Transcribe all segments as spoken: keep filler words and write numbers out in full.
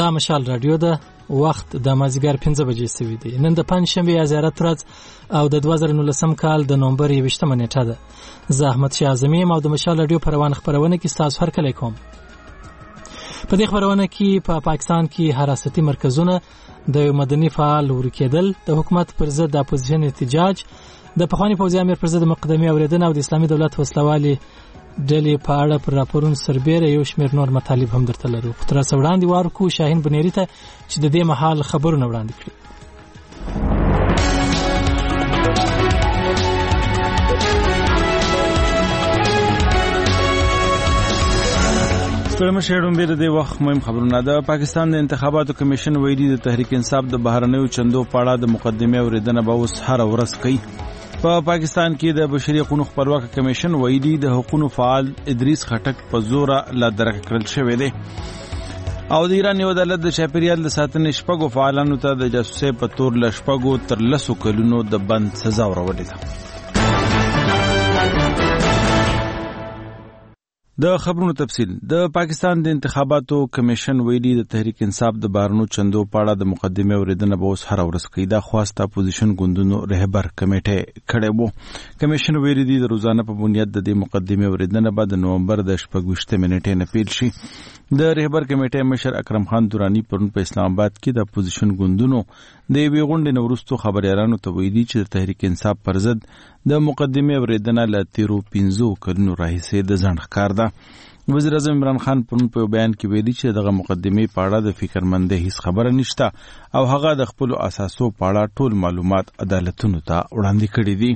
دا مشال رادیو ده. وخت د مازیګر پنځه بجې سوي دي. نن د پنځشنبې یا زیارت ورځ او د دوه زره نولسم کال د نومبر یوویشتمه نیټه ده. زه احمد شاه اعظمي یم او د مشال رادیو په روانه خپرونه کې ستاسو هرکلی کوم. په دې خپرونه کې په پا پاکستان کې حراستي مرکزونه، د یو مدني فعال ورکېدل، د حکومت پر ضد د اپوزیشن احتجاج، د پخواني پوځي امیر پر ضد مقدمې اورېدنه او د اسلامي دولت وسلوالي ډلې په اړه پر راپورونو سربېره یو شمېر نور مطالب هم درته لرو. خو تر اوسه وړاندې وارکو شاهین بنيري ته چې د دې مهال خبرونه وړاندې کړي. ستړي مشهډون بیر د وخت مهم خبرونه. د پاکستان د انتخاباتو کمیشن ویلي د تحریک انصاف د بهرنیو چندو په اړه د مقدمې اورېدنه به اوس هره ورځ کوي. په پاکستان کې د بشري حقوقو خپلواک کمیشن ویلي د حقوقو فعال ادریس خټک په زور لا درک کړل شوی دی او د ایران یو عدالت د چاپیریال د ساتنې شپږو فعالانو ته د جاسوسۍ په تور له شپږو تر لسو کلونو د بند سزا ورولې ده. د خبرونو تفصیل. د پاکستان د انتخاباتو کمیشن ویلي د تحریک انصاف د بهرنیو چندو په اړه د مقدمې اورېدنه به اوس هره ورځ کوي. دا خواست اپوزیشن ګوندونو رهبر کمیټه کړی وو. کمیشن ویلي دی د روزانه په بنیاد د دې مقدمې اورېدنه به د نومبر د شپږویشتمې نیټې نه پیل شي. د رهبر کمیټې مشر اکرم خان دورانی پرون په اسلام آباد کې د اپوزیشن ګوندونو د یوې غونډې نه وروسته خبریالانو ته ویلي چې د تحریک انصاف پر ضد د مقدمې اورېدنه له تیرو پنځو کلونو راهیسې د ځنډ ښکار ده. وزیر اعظم عمران خان پرون په بیان کې ویلي چې دغه مقدمې په اړه د فکرمندۍ هیڅ خبره نشته او هغه د خپلو اساسو په اړه ټول معلومات عدالتونو ته وړاندې کړي دي.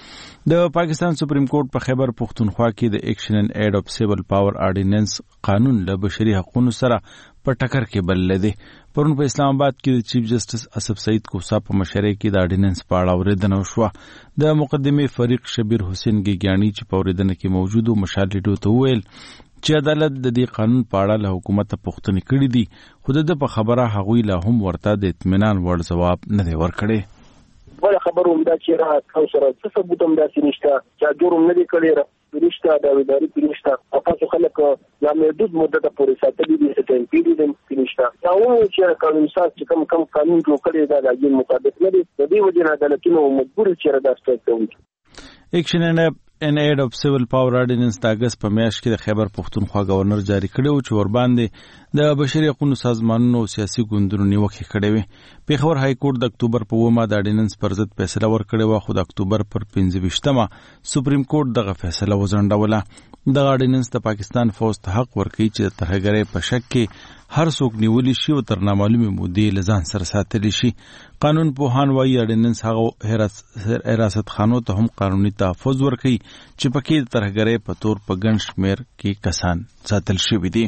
د پاکستان سپریم کورټ په خیبر پختونخوا کې د ایکشن اینڈ ایډ اف سیول پاور آرډیننس قانون له بشري حقوقو سره په ټکر کې بللی دی. پرون په اسلام آباد کې د چیف جسټس اسف سعید کوسا په مشرۍ کې د آرډیننس په اړه اورېدنه وشوه. د مقدمې فریق شبیر حسین ګیګیاني چې په اورېدنه کې موجود و مشال ریډیو ته وویل چې عدالت د دې قانون په اړه له حکومته پوښتنې کړې دي خو د ده په خبره هغوی لا هم ورته د اطمینان وړ ځواب نه دی ورکړی. بله خبر هم دا چې را او سره څه ثبوت هم داسې نشته چې جرم نه دی کړی نشته د اداري کې نشته او تاسو خلک لا محدود مدته پورې ساتلي دي چې پیډي دم نشته. دا و چې قانون ساز چې کوم کوم قانون جوړ کړی دا د اجازه مطابق نه دی. د دې وجه نه عدالتونه مجبور چې دا ستاسو کوي. ایکشن اینڈ ان ایډ اف سیول پاور آرډیننس د اگست په میاشت کې د خیبر پختونخوا گورنر جاری کړی و چې ورباندې د بشري حقوقو سازمانونو او سیاسي ګوندونو نیوکې کړې وې. پیښور های کورټ د اکتوبر په اوومه د آرډیننس پر ضد فیصله ورکړې وه خو د اکتوبر پر پنځه ویشتمه سپریم کورټ دغه فیصله وځنډوله. دغه آرډیننس د پاکستان فوج ته حق ورکوي چې د ترهګرۍ په شک کې هر څوک نیولی شي او تر نامعلومې مودې له ځان سره ساتلی شي. قانون پوهان وایي آرډیننس هغه حراست خانو ته هم قانوني تحفظ ورکوي چې پکې د ترهګرۍ په تور په ګڼ شمېر کې کسان ساتل شوي دي.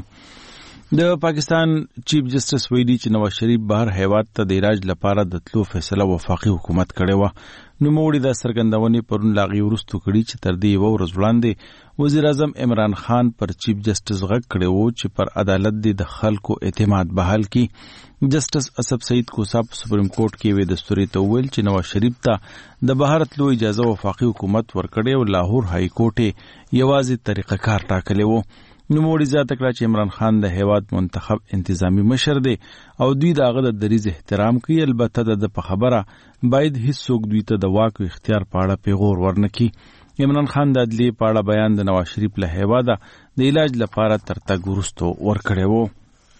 د پاکستان چیف جسټس ویلي چې نواز شریف بهر هیواد ته د علاج لپاره د تلو فیصله وفاقي حکومت کړې وه. نوموړي دا څرګندونې پرون له هغې وروسته کړي چې تر دې یوه ورځ وړاندې وزیر اعظم عمران خان پر چیف جسټس غږ کړی و چې پر عدالت دې د خلکو اعتماد بحال کړي. جسټس اسف سعید کوسا په سپریم کورټ کې یوې دستوري ته وویل چې نواز شریف ته د بهر تلو اجازه وفاقي حکومت ورکړې او لاهور های کورټ یې یوازې طریقه کار ټاکلی و. نوموړي زیاته کړه چې عمران خان د هیواد منتخب انتظامی مشر دی او دوی د هغه د دریځ احترام کوي. البته د ده په خبره باید هیڅوک دوی ته د واک او اختیار په اړه پیغور ورنه کړي. عمران خان د عدلیې په اړه بیان د نواز شریف له هیواده د علاج لپاره تر تګ وروسته ورکړی و.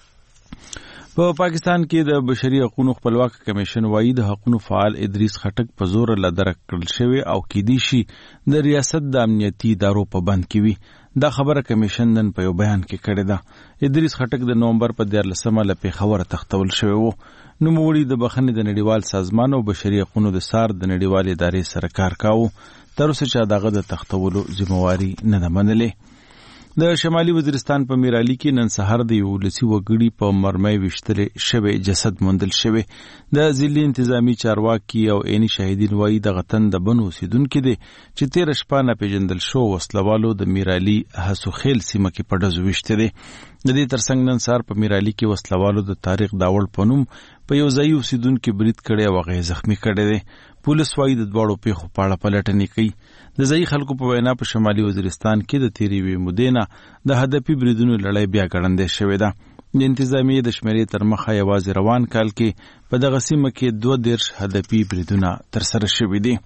په پاکستان کې د بشري حقوقو خپلواک کمیشن وایي د حقوقو فعال ادریس خټک په زور له درک کړل شوی او کېدی شي د ریاست د امنیتي ادارو په بند کې وي. دا خبره کمیشن نن په یو بیان کې کړې ده. ادریس خټک د نومبر په دیارلسمه له پیښوره تښتول شوی و. نوموړي د بخښنې د نړیوال سازمان او بشري حقوقو د سار د نړیوالې ادارې سره کار کاوه تر اوسه چې دغه د تښتولو ذمہواري نه ده منلې. د شمالي وزیرستان په میرالي کې نن سهار د یو ولسي وګړي په مرمۍ ویشتلې شوی جسد موندل شوی. د ځلي انتظامی چارواکي او عیني شاهدین وایي دغه تن د بنو اوسیدونکي دی چې تېره شپه ناپېژندل شو وسلوالو د میرالي هسوخیل سیمه کې په ډزو ویشتې دی. د دې ترڅنګ نن سهار په میرالي کې وسلوالو د طارق داوړ په نوم په یو ځایي اوسیدونکي برید کړی او هغه یې زخمي کړی دی. پولیس وایي د دواړو پیښو په اړه پلټنې کوي. د ځایي خلکو په وینا په شمالي وزیرستان کې د تېرې یوې مودې نه د هدفي بریدونو لړۍ بیا ګړندۍ شوې ده. د انتظامیې د شمیرې تر مخه یوازې روان کال کې په دغه سیمه کې دوه دېرش هدفي بریدونه ترسره شوي دي.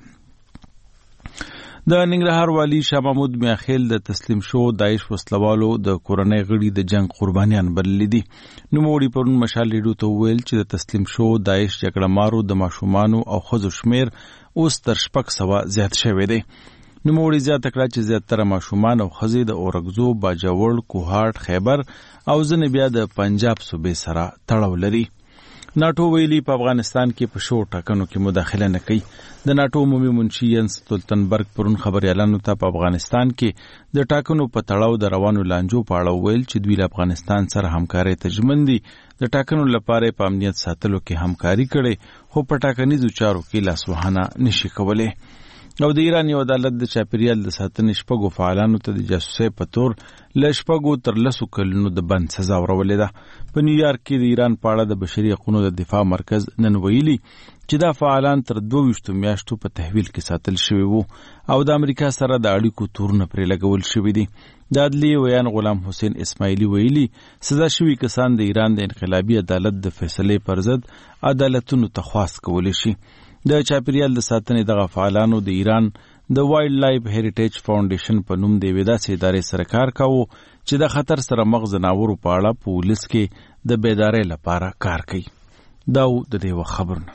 د ننګرهار والي شاه محمود میاخیل د تسلیم شو داعش وسلوالو د کورنۍ غړي د جنگ قربانیان بللي دي. نوموړي پرون مشال ریډیو ته وویل چې د تسلیم شو داعش جګړه مارو د ماشومانو او ښځو شمیر اوس تر شپږ سوه زیات شوی دی. نوموړي زیاته کړه چې زیاتره ماشومان او ښځې د اورګزو، باجوړ، کوهاټ، خیبر او ځینې بیا د پنجاب صوبې سره تړاو لري. ناټو ویلي په افغانستان کې په شو ټاکنو کې مداخله نه کوي. د ناټو عمومي منشي ینس ستولتنبرګ پرون خبريالانو ته په افغانستان کې د ټاکنو په تړاو د روانو لانجو په اړه ویل چې دوی له افغانستان سره همکاري تجمن دي. د ټاکنو لپاره په امنیت ساتلو کې همکاري کړي، خو په ټاکنیزو چارو کې لاسوهنه نشي کولای. او د ایران یو عدالت د چاپیریال د ساتنې شپږو فعالانو ته د جاسوسۍ په تور له شپږو تر لسو کلونو د بند سزا ورولې ده. په نیویارک کې د ایران په اړه د بشري حقوقو د دفاع مرکز نن ویلي چې دا فعالان تر دوه ویشتو میاشتو په تحویل کې ساتل شوي وو او د امریکا سره د اړیکو تورونه پرې لګول شوي دي. د عدلیې ویان غلام حسین اسماعیلي ویلي سزا شوي کسان د ایران د انقلابي عدالت د فیصلې پر ضد عدالتونو ته خواست کولی شي. د چاپیریال د ساتنې دغه فعالانو د ایران د وایلډ لایف هریټیج فاونډیشن په نوم د یوې داسې ادارې سره کار کاوه چې د خطر سره مخ ځناورو په اړه په ولس کې د بیدارۍ لپاره کار کوي. دا و د دې وخت خبرونه.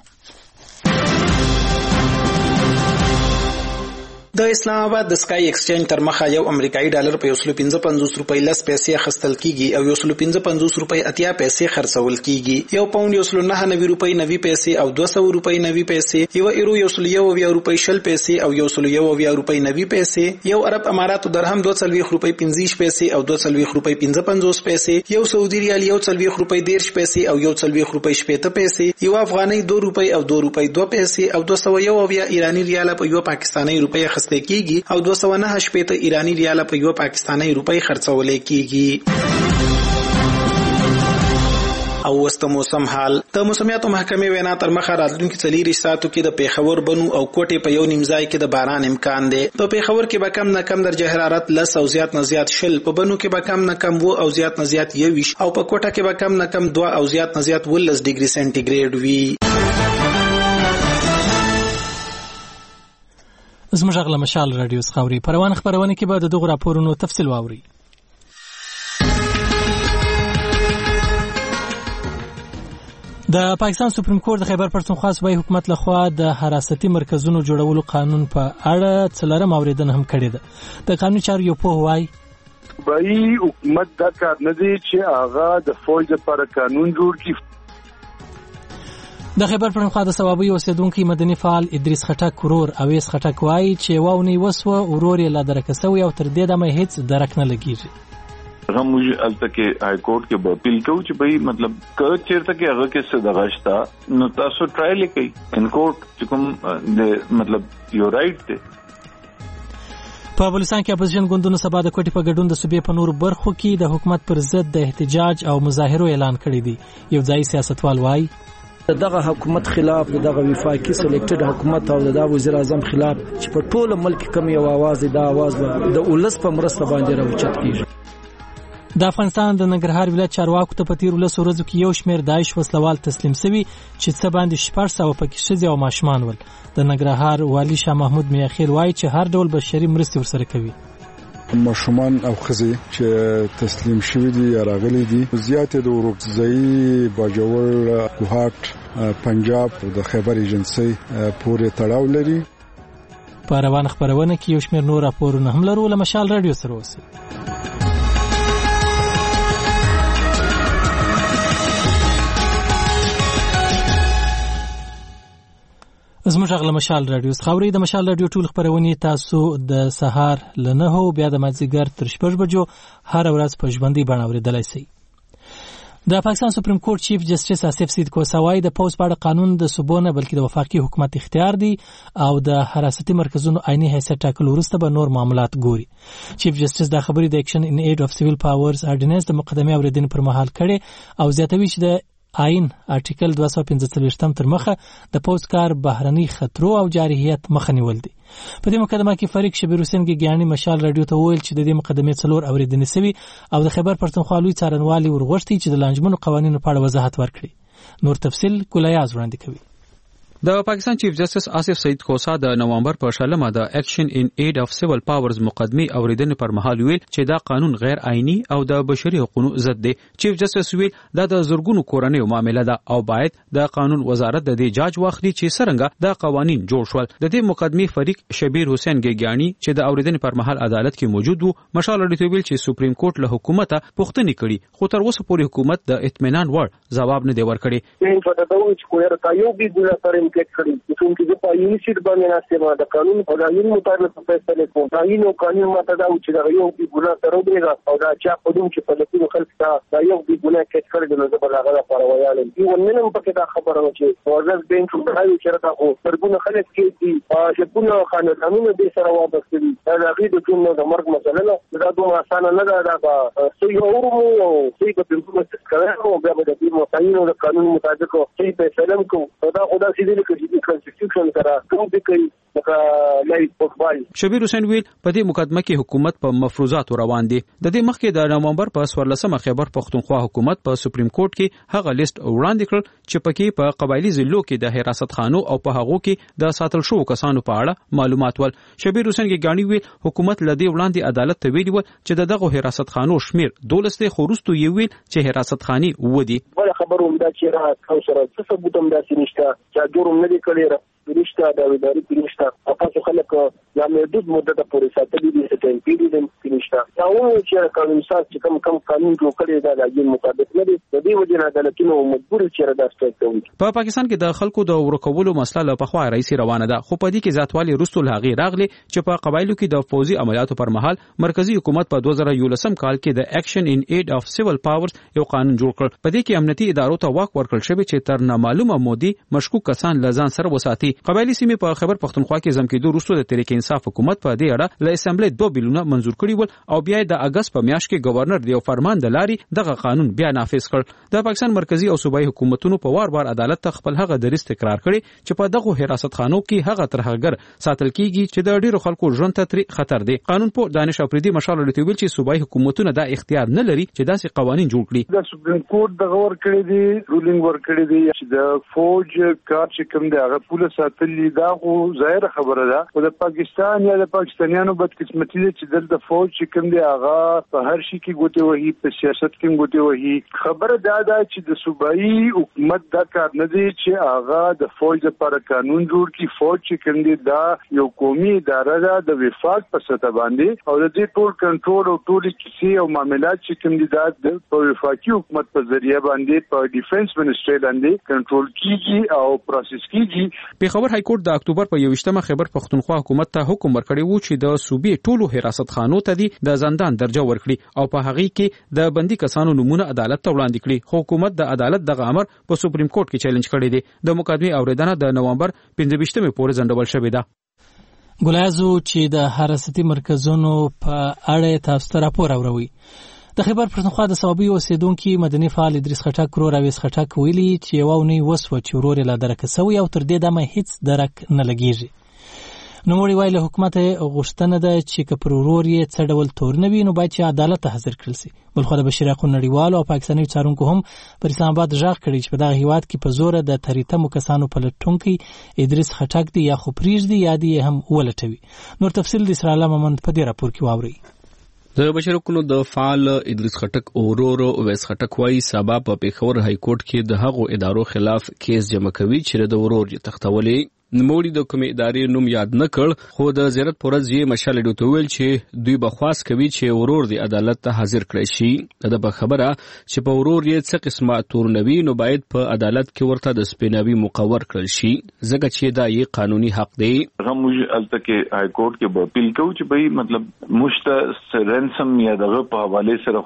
د اسلام آباد د سکای ایکسچینج تر مخه یو امریکایي ډالر په یو سل پنځه پنځوس روپۍ لس پیسې اخیستل کیږي او یو سل پنځه پنځوس روپۍ اتیا پیسې خرڅول کیږي. یو پاوند یو سل نهه نوي روپۍ نوي پیسې او دوه سوه روپۍ نوي پیسې، یو ایرو یو سل یو اویا روپۍ شل پیسې او یو سل یو اویا روپۍ نوي پیسې، یو عرب اماراتو درهم دوه څلوېښت روپۍ پنځه پیسې او دوه څلوېښت روپۍ پنځه پنځوس پیسې، یو سعودي ریال یو څلوېښت روپۍ دېرش پیسې او یو څلوېښت روپۍ شپېته پیسې، یو افغانۍ دوه روپۍ او دوه روپۍ دوه پیسې او دوه سوه یو اویا ایراني ریاله په یو پاکستاني روپۍ اخیستل کیږي او دوه سوه نهه شپېته ایراني ریاله په یو پاکستاني روپۍ خرڅولې کیږي. او وسته موسم حال. د موسمیاتو محکمې وینا تر مخه راتلونکي څلېرویشت ساعتو کې د پیښور، بنو او کوټې په یو نیم ځای کې د باران امکان دی. په پیښور کې به کم نه کم درجه حرارت لس او زیات نه زیات شل، په بنو کې به کم نه کم اووه او زیات نه زیات یوویشت او په کوټه کې به کم نه کم دوه او زیات نه زیات اوولس ډیګري سنټیګریډ وي. زموږ غږ له مشال راډیو څخه اوري. په روانه خپرونه کې به د دغو راپورونو تفصیل واورئ. د پاکستان سپریم کورټ د خیبر پښتونخوا صوبایي حکومت لخوا د حراستي مرکزونو جوړولو قانون په اړه څلورم اوریدنه هم کړې ده. د قانون چارو یو پوه وایي صوبایي حکومت دا کار نه دی چې هغه د فوج لپاره قانون جوړ کړي. د خیبر پښتونخوا د صوابۍ اوسیدونکي مدني فعال ادریس خټک ورور اویس خټک وایي چې واونی وسوه ورور یې لا درک شوی او تر دې دمه هیڅ درک نه لګیږي. هغه موږ الته کې های کورټ کې به اپیل کوو چې به مطلب که چیرته کې هغه کې څه دغه شته نو تاسو ټرایل کوئ ان کورټ چې کوم د مطلب یو رائټ دی. په بلوچستان کې اپوزیشن ګوندونو سبا د کوټې په ګډون د صوبې په نورو برخو کې د حکومت پر ضد د احتجاج او مظاهرو اعلان کړی دی. یو ځایي سیاستوال وایي دغه حکومت خلاف، دغه وفاقي سلیکټډ حکومت او د وزیر اعظم خلاف چې په ټول ملک کم یو आवाज دی، دا आवाज د ولس په مرسته باندې راوچت کیږي. د افغانستان د ننګرهار ولایت چارواکو ته په تیر ولس ورځو کې یو شمېر داعش وسلوال تسلیم شوي چې څه باندې شپږ سوه پکې ښځې او ماشومان ول. د ننګرهار والي شاه محمود میاخیل وایي چې هر ډول بشري مرستې ورسره کوي. ماشومان او ښځې چې تسلیم شوي دي یا راغلي دي زیاتې د اورکزۍ، باجوړ، کوهاټ، پنجاب او د خیبر ایجنسۍ پورې تړاو لري. په روانه خپرونه کې یو شمېر نور راپورونه هم لرو. له مشال راډیو سره اوسئ. زموږ غږ له مشال راډیو څخه اورئ. د مشال راډیو ټول خپرونې تاسو د سهار له نهو بیا د مازدیګر تر شپږ بجو هره ورځ په ژوندۍ بڼه اورېدلی شئ. د پاکستان سپریم کورټ چیف جسټس آصف سید کوسه وایي د پوځ په اړه قانون د صوبو نه بلکې د وفاقي حکومت اختیار دی او د حراستي مرکزونو عیني حیثیت ټاکلو وروسته به نور معاملات ګوري. چیف جسټس دا خبرې د اکشن ان ایډ اف سیویل پاورز آرډیننس د مقدمې اورېدنې پر مهال کړې او زیاتوي چې د آئین آرټیکل دوه سوه پنځه څلوېښتم تر مخه د پوځ کار بهرني خطرو او جارحیت مخه نیول دي. په دې مقدمه کې فریق شبیر حسین ګیانی مشال رادیو ته وویل چې د دې مقدمې څلور اورېدنې سوي او د خیبر پښتونخوا لوی څارنوالي ورغوښتي چې د لانجمنو قوانینو په اړه وضاحت ورکړي. نور تفصیل ګولیاز وړاندې کوي. د پاکستان چیف جسټس آصف سعید خوسا د نومبر په شلمه د اکشن ان ایډ اف سیول پاورز مقدمه اوریدنې پر مهال ویل چې دا قانون غیر آئینی او د بشري حقوقو ضد دی. چیف جسټس ویل دا د زورګونو کورنیو معاملې ده او باید د قانون وزارت د دې جاج واخلي چې څنګه دا قوانين جوړ شول. د دې مقدمه فریق شبیر حسین ګیانی چې د اوریدنې پر مهال عدالت کې موجود وو مشال رډی ویل چې سپریم کورټ له حکومت پوښتنه کړې خو تر اوسه پورې حکومت د اطمینان وړ جواب نه دی ورکړی. په دغه چې کوی راځي به ګولا سره انکټ کړی چې د پایونی سیټ باندې ناسته د قانون او د عین مطابق فیصله کوي. دا یو قانون ماته دا چې دا یو به ګناه سره وګړي او دا چې په دوم چې په لکه خلک دا یو به ګناه کې کړی د نظر بلغه لپاره ویاله. یو وننم پکې دا خبره و چې ورځ بینچ راځي چې راته خو ترګونه خلک کې دي چې ګناه خاندانونو به سره وابسته دي. دا هغه د ټول د مرګ مسله نه دا دوه اسانه نه ده. دا څه یو ورمو او څه په کومه څه کوي او بیا به د دې متعین د قانون مطابق څه فیصله کوي. دا خدا سیدل کې کانسټیټیوشن سره کوم دي کوي شبیر حسین ویل په دې مقدمه کې حکومت په مفروضات روان دي. د دې مخکې د نومبر په څوارلسمه خیبر پښتونخوا حکومت په سپریم کورټ کې هغه لیست وړاندې کړ چې پکې په قبایلی ضلعو کې د حراست خانو او په هغو کې د ساتل شوو کسانو په اړه معلومات ول. شبیر حسین ګیانی ویل حکومت لدی وړاندې عدالت ته ویلي و چې دغه حراست خانو شمیر دولس ته خورستو یو ویل چې حراست خاني ودی. ولا خبروم دا چې را کوسره څه ثبوت هم داسې نشته چې جوړم نه دی کړی پرشتہ د اداري پرشتہ تاسو خلک یا محدود مدته پورې ساتلي دي چې امپیډیم پرشتہ دا و چې قانون ساز چې کوم کوم قانون جوړ کړی دا د عین مطابق نه دي. د دې وجه نه عدالتونو مجبور چې راځي کوي. په پاکستان کې د خلکو د ورکولو مسله له پخوا رئیسي روانه ده خو په دې کې ذاتوالي رسول هغه راغلي چې په قبایلو کې د فوزي عملیاتو پر مهال مرکزی حکومت په دوه زره یولسم کال کې د اکشن ان ایډ اف سیول پاورز یو قانون جوړ کړ. په دې کې امنیتي ادارو ته واک ورکړل شوی چې تر نامعلومه مودي مشکوک کسان لزان سره وساتي. قبایلی سیمې په خیبر پښتونخوا کې زم کېدو وروسته د تحریک انصاف حکومت په دې اړه له اسمبلی دوه بیلونه منزور کړي ول او بیا د اگست په میاشت کې گورنر دیو فرمان د لاري دغه قانون بیا نافذ کړ. د پاکستان مرکزی او صوبایي حکومتونو په وار وار عدالت ته خپل هغه دریځ تکرار کړي چې په دغه حراست خانو کې هغه ترهګر ساتل کیږي چې د ډیرو خلکو ژوند ته خطر دی. قانون په دانش افریدي مشال لټوي چې صوبایي حکومتونه دا اختیار نه لري چې داسې قوانين جوړ کړي. د سپریم کورټ دغه ور کړی دی رولینګ ور کړی دی چې د فوج کار چې کوم دی هغه پوله ساتلی دا خو ظاهر خبره ده. او د پاکستان یا د پاکستانیانو بدقسمتي ده چې دلته فوج چې کوم دی هغه په هر شي کې ګوتې وهي په سیاست کې ګوتې وهي. خبره دا ده چې د صوبایي حکومت دا کار نه دی چې هغه د فوج لپاره قانون جوړ کړي. فوج چې کوم دی دا یو قومي اداره ده د وفاق په سطح باندې او د دې ټول کنټرول او ټول کیسې او معاملات چې کوم دي دا په وفاقي حکومت په ذریعہ باندې په ډیفنس منسټری باندې کنټرول کیږي او پروسس کیږي. پیښور های کورټ د اکتوبر په یوویشتمه خیبر پښتونخوا حکومت ته حکم ورکړی وو چې د صوبې ټولو حراست خانو ته دي د زندان درجه ورکړي او په هغه کې د بندي کسانو نمونه عدالت ته وړاندې کړي. خو حکومت د عدالت دغه امر په سپریم کورټ کې چیلنج کړی دی. د مقدمې اوریدنه د نومبر پنځه ویشتمه پورې ځنډول شوې ده. ګلازو چې د حراستي مرکزونو په اړه تاسو ته راپور اوروي. د خیبر پښتونخوا د صوابي اوسیدونکو مدني فعال ادریس خټک ورور اویس خټک ویلي چې یو نه وسو چې ورور لا درک سوی او تر دې دمه هیڅ درک نه لګیږي. نو وړي وایي له حکومت غوښتنه ده چې که پر ورور یې څه ډول تور نه وي نو باید چې عدالت ته حاضر کړل شي. بلخو د بشري حقوقو نړیوالو او پاکستاني څارونکو هم پر اسلام آباد ژغ کړی چې په دغه هیواد کې په زور د تریتمو کسانو په لټونکي ادریس خټک دی یا خو پریږدي یا دی هم ولټوي. نور تفصیل د اسرائیل ممند په دې راپور کې واوري. د بشري حقوقو د فعال ادریس خټک اورور اویس خټک وايي سبا په پیښور های کورټ کې د هغو ادارو خلاف کیس جمع کوي چې د ورور یې تختولې. نوموړي د کومې ادارې نوم یاد نه کړ خو د زیارت پر ورځ یې مشال ډوته ویل چې دوی بخواست کوي چې ورور دی عدالت ته حاضر کړي شي. دا به خبره چې په ورور یې څه قسمه تورنوي نو باید په عدالت کې ورته د سپیناوي مقرر کړل شي ځکه چې دا یې قانوني حق دی. هغه موږ الته کې های کورټ کې به اپیل کوو چې به مطلب مشته رنسم یا دغه په حواله سره خو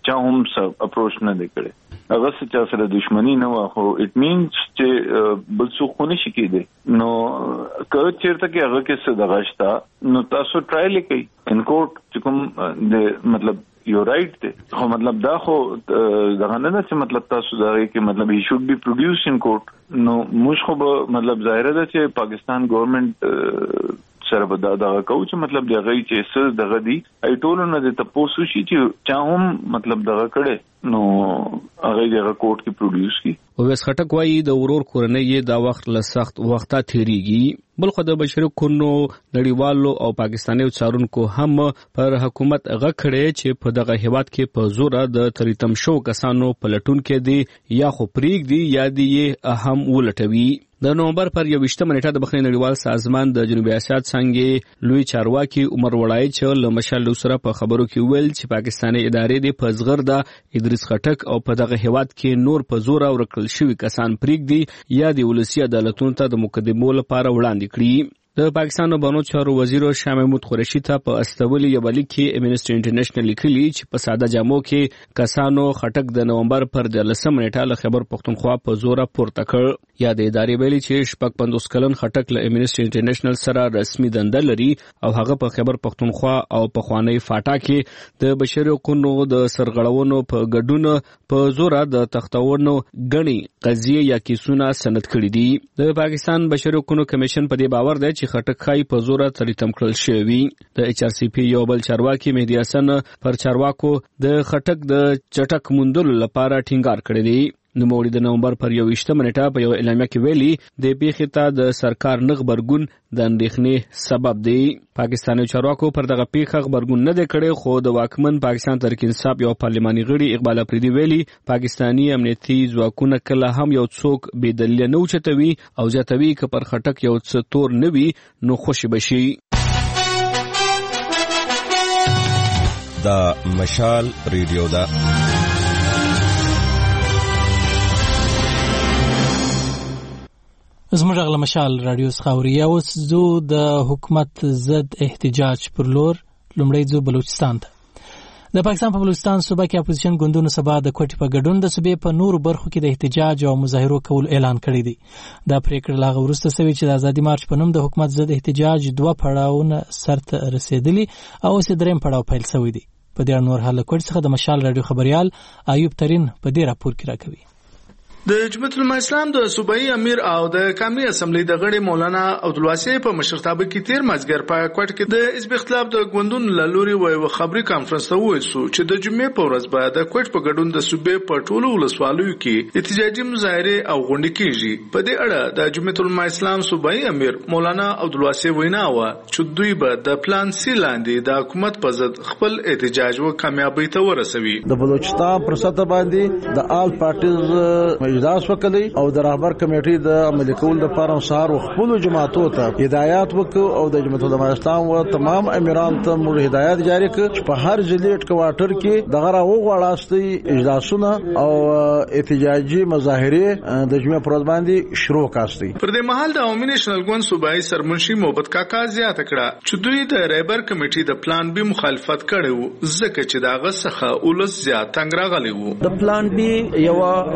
چا هم څه اپروچ نه دی کړی هغه څه چا سره دښمنی نه و خو اټ مینز چې بل څه خو نشي کېدی نو که چیرته کې هغه کې څه دغه شته نو تاسو ټرایل کوي ان کورټ چې کوم د مطلب یو رائټ دی خو مطلب دا خو دغه نه ده چې مطلب تاسو دا کې مطلب هی شوډ بی پروډیوس ان کورټ نو موږ خو مطلب ظاهر ده چې پاکستان ګورنمنت سره به دا دغه کوي چې مطلب دغه چې څه دغه دی ای ټول نه د تاسو شي چې چا هم مطلب دغه کړي نو هغه دغه کوټ کې پروډیوس کی اوس خټک وایي د ورور کورنۍ دا وخت له سخت وخته تیریږي بل خو د بشري کونو نړیوالو او پاکستاني څارونکو هم پر حکومت غکړې چې په دغه هیواد کې په زور د تریتم شو کسانو پلټون کې دي یا خو پریګ دي یا دي اهم ولټوي د نومبر پر یوویشتمه نیټه د بخښنې نړیوال سازمان د جنوبي اسیا څنګه لوی چارواکي عمر وړای چې له مشال سره په خبرو کې ویل چې پاکستاني ادارې د پزغر د ادریس خټک او په دغه هیواد کې نور په زور او رکل شوی کسان پریګ دي یا د ولسی عدالتونو ته د مقدمو لپاره وړاندې کړي د پاکستان بانو چارو وزیر شاه محمود قریشي ته په استولی یو لیک کې امنیسټي انټرنیشنل لیکلي چې په ساده جامو کې کسانو خټک د نومبر پر د لسم نیټه له خبر پښتونخوا په زور پورته کړ یا د ادارې ویلي چې شپږ پنځوس کلن خټک له امنیسټي انټرنیشنل سره رسمي دنده لري او هغه په خبر پښتونخوا او په خوانی فاټا کې د بشري حقوقو د سرغړونو په ګډون په زور د تختاورنو غني قضیه یا کیسونه سند کړي دي د پاکستان بشري حقوقو کمیشن په دې باور دی چې خټک خای په زور تریتم کړل شوی د ایچ ار سی پی یو بل چارواکي مهدی حسن پر چارواکو د خټک د چټک موندلو لپاره ټینګار کړی دی نو موړي د نومبر پر یوویشتمه نیټه په یو اعلامیه کې ویلي د پیښې ته د سرکار نه خبرګون د اندېښنې سبب دی پاکستاني چارواکو پر دغه پیښه خبرګون نه دی کړی خو د واکمن پاکستان تحریک انصاف یو پارلماني غړي اقبال افریدي ویلي پاکستاني امنیتي ځواکونه کله هم یو څوک بې دلیله نه اوچتوي او زیاتوي که پر خټک یو څه تور نه وي نو خوشي بشي دا مشال ریډیو دا زموږ غل مشال رادیو څخه اوس زو د حکومت ضد احتجاج پر لور لومړی زو بلوچستان ته د پاکستان په بلوچستان صوبه کې اپوزیشن ګوندونو سبا د کوټې په ګډون د صوبې په نورو برخو کې د احتجاج او مظاهرو کول اعلان کړی دی دا پریکړه لا وروسته سوي چې د ازادي مارچ په نوم د حکومت ضد احتجاج دوه پړاوونه سرته رسیدلي او اوس دریم پړاو پیل شوی دی په دې نور حال کوټ څخه د مشال رادیو خبريال ایوب ترين په دې راپور کې راکوي د جمعیت العلماء اسلام د صوبایي امیر او د قومي اسمبلی د غړي مولانا عبدالواسع په مشرتابه کې تیر مازګر په کوټ کې د حزب اختلاف د ګوندون لوري وو خبري کانفرنس ته وایي چې د جمعې په ورځ به د کوټ په ګډون د صوبې په ټولو ولسوالیو کې احتجاجي مظاهره او غونډې کیږي په دې اړه د جمعیت العلماء اسلام صوبایي امیر مولانا عبدالواسع وینا و چې دوی به د پلان سی لاندې د حکومت په ضد خپل احتجاج و کامیابی ته ورسوي د بلوچستان پر سطح باندې د آل پارټیز اجلاس وکړي او د رهبر کمیټې د عملي کول لپاره سهار خپل جماعتو ته هدایات وکړو او د جمعیت العلماء اسلام او تمام امیران ته موږ هدایت جاری کړ چې په هر ضلع کوارټر کې دغه راوغواړاستي اجلاسونه او احتجاجي مظاهره د جمعې پر ورځ باندې شروع کاستي پر دې مهال د عوامي نېشنل ګوند صوبایي سرمنشي محبت کاکا زیاته کړه چې دوی د رهبر کمیټې د پلان بي مخالفت کړو ځکه چې داغه څخه اولس زیات څنګه راغلی وو د پلان بي یو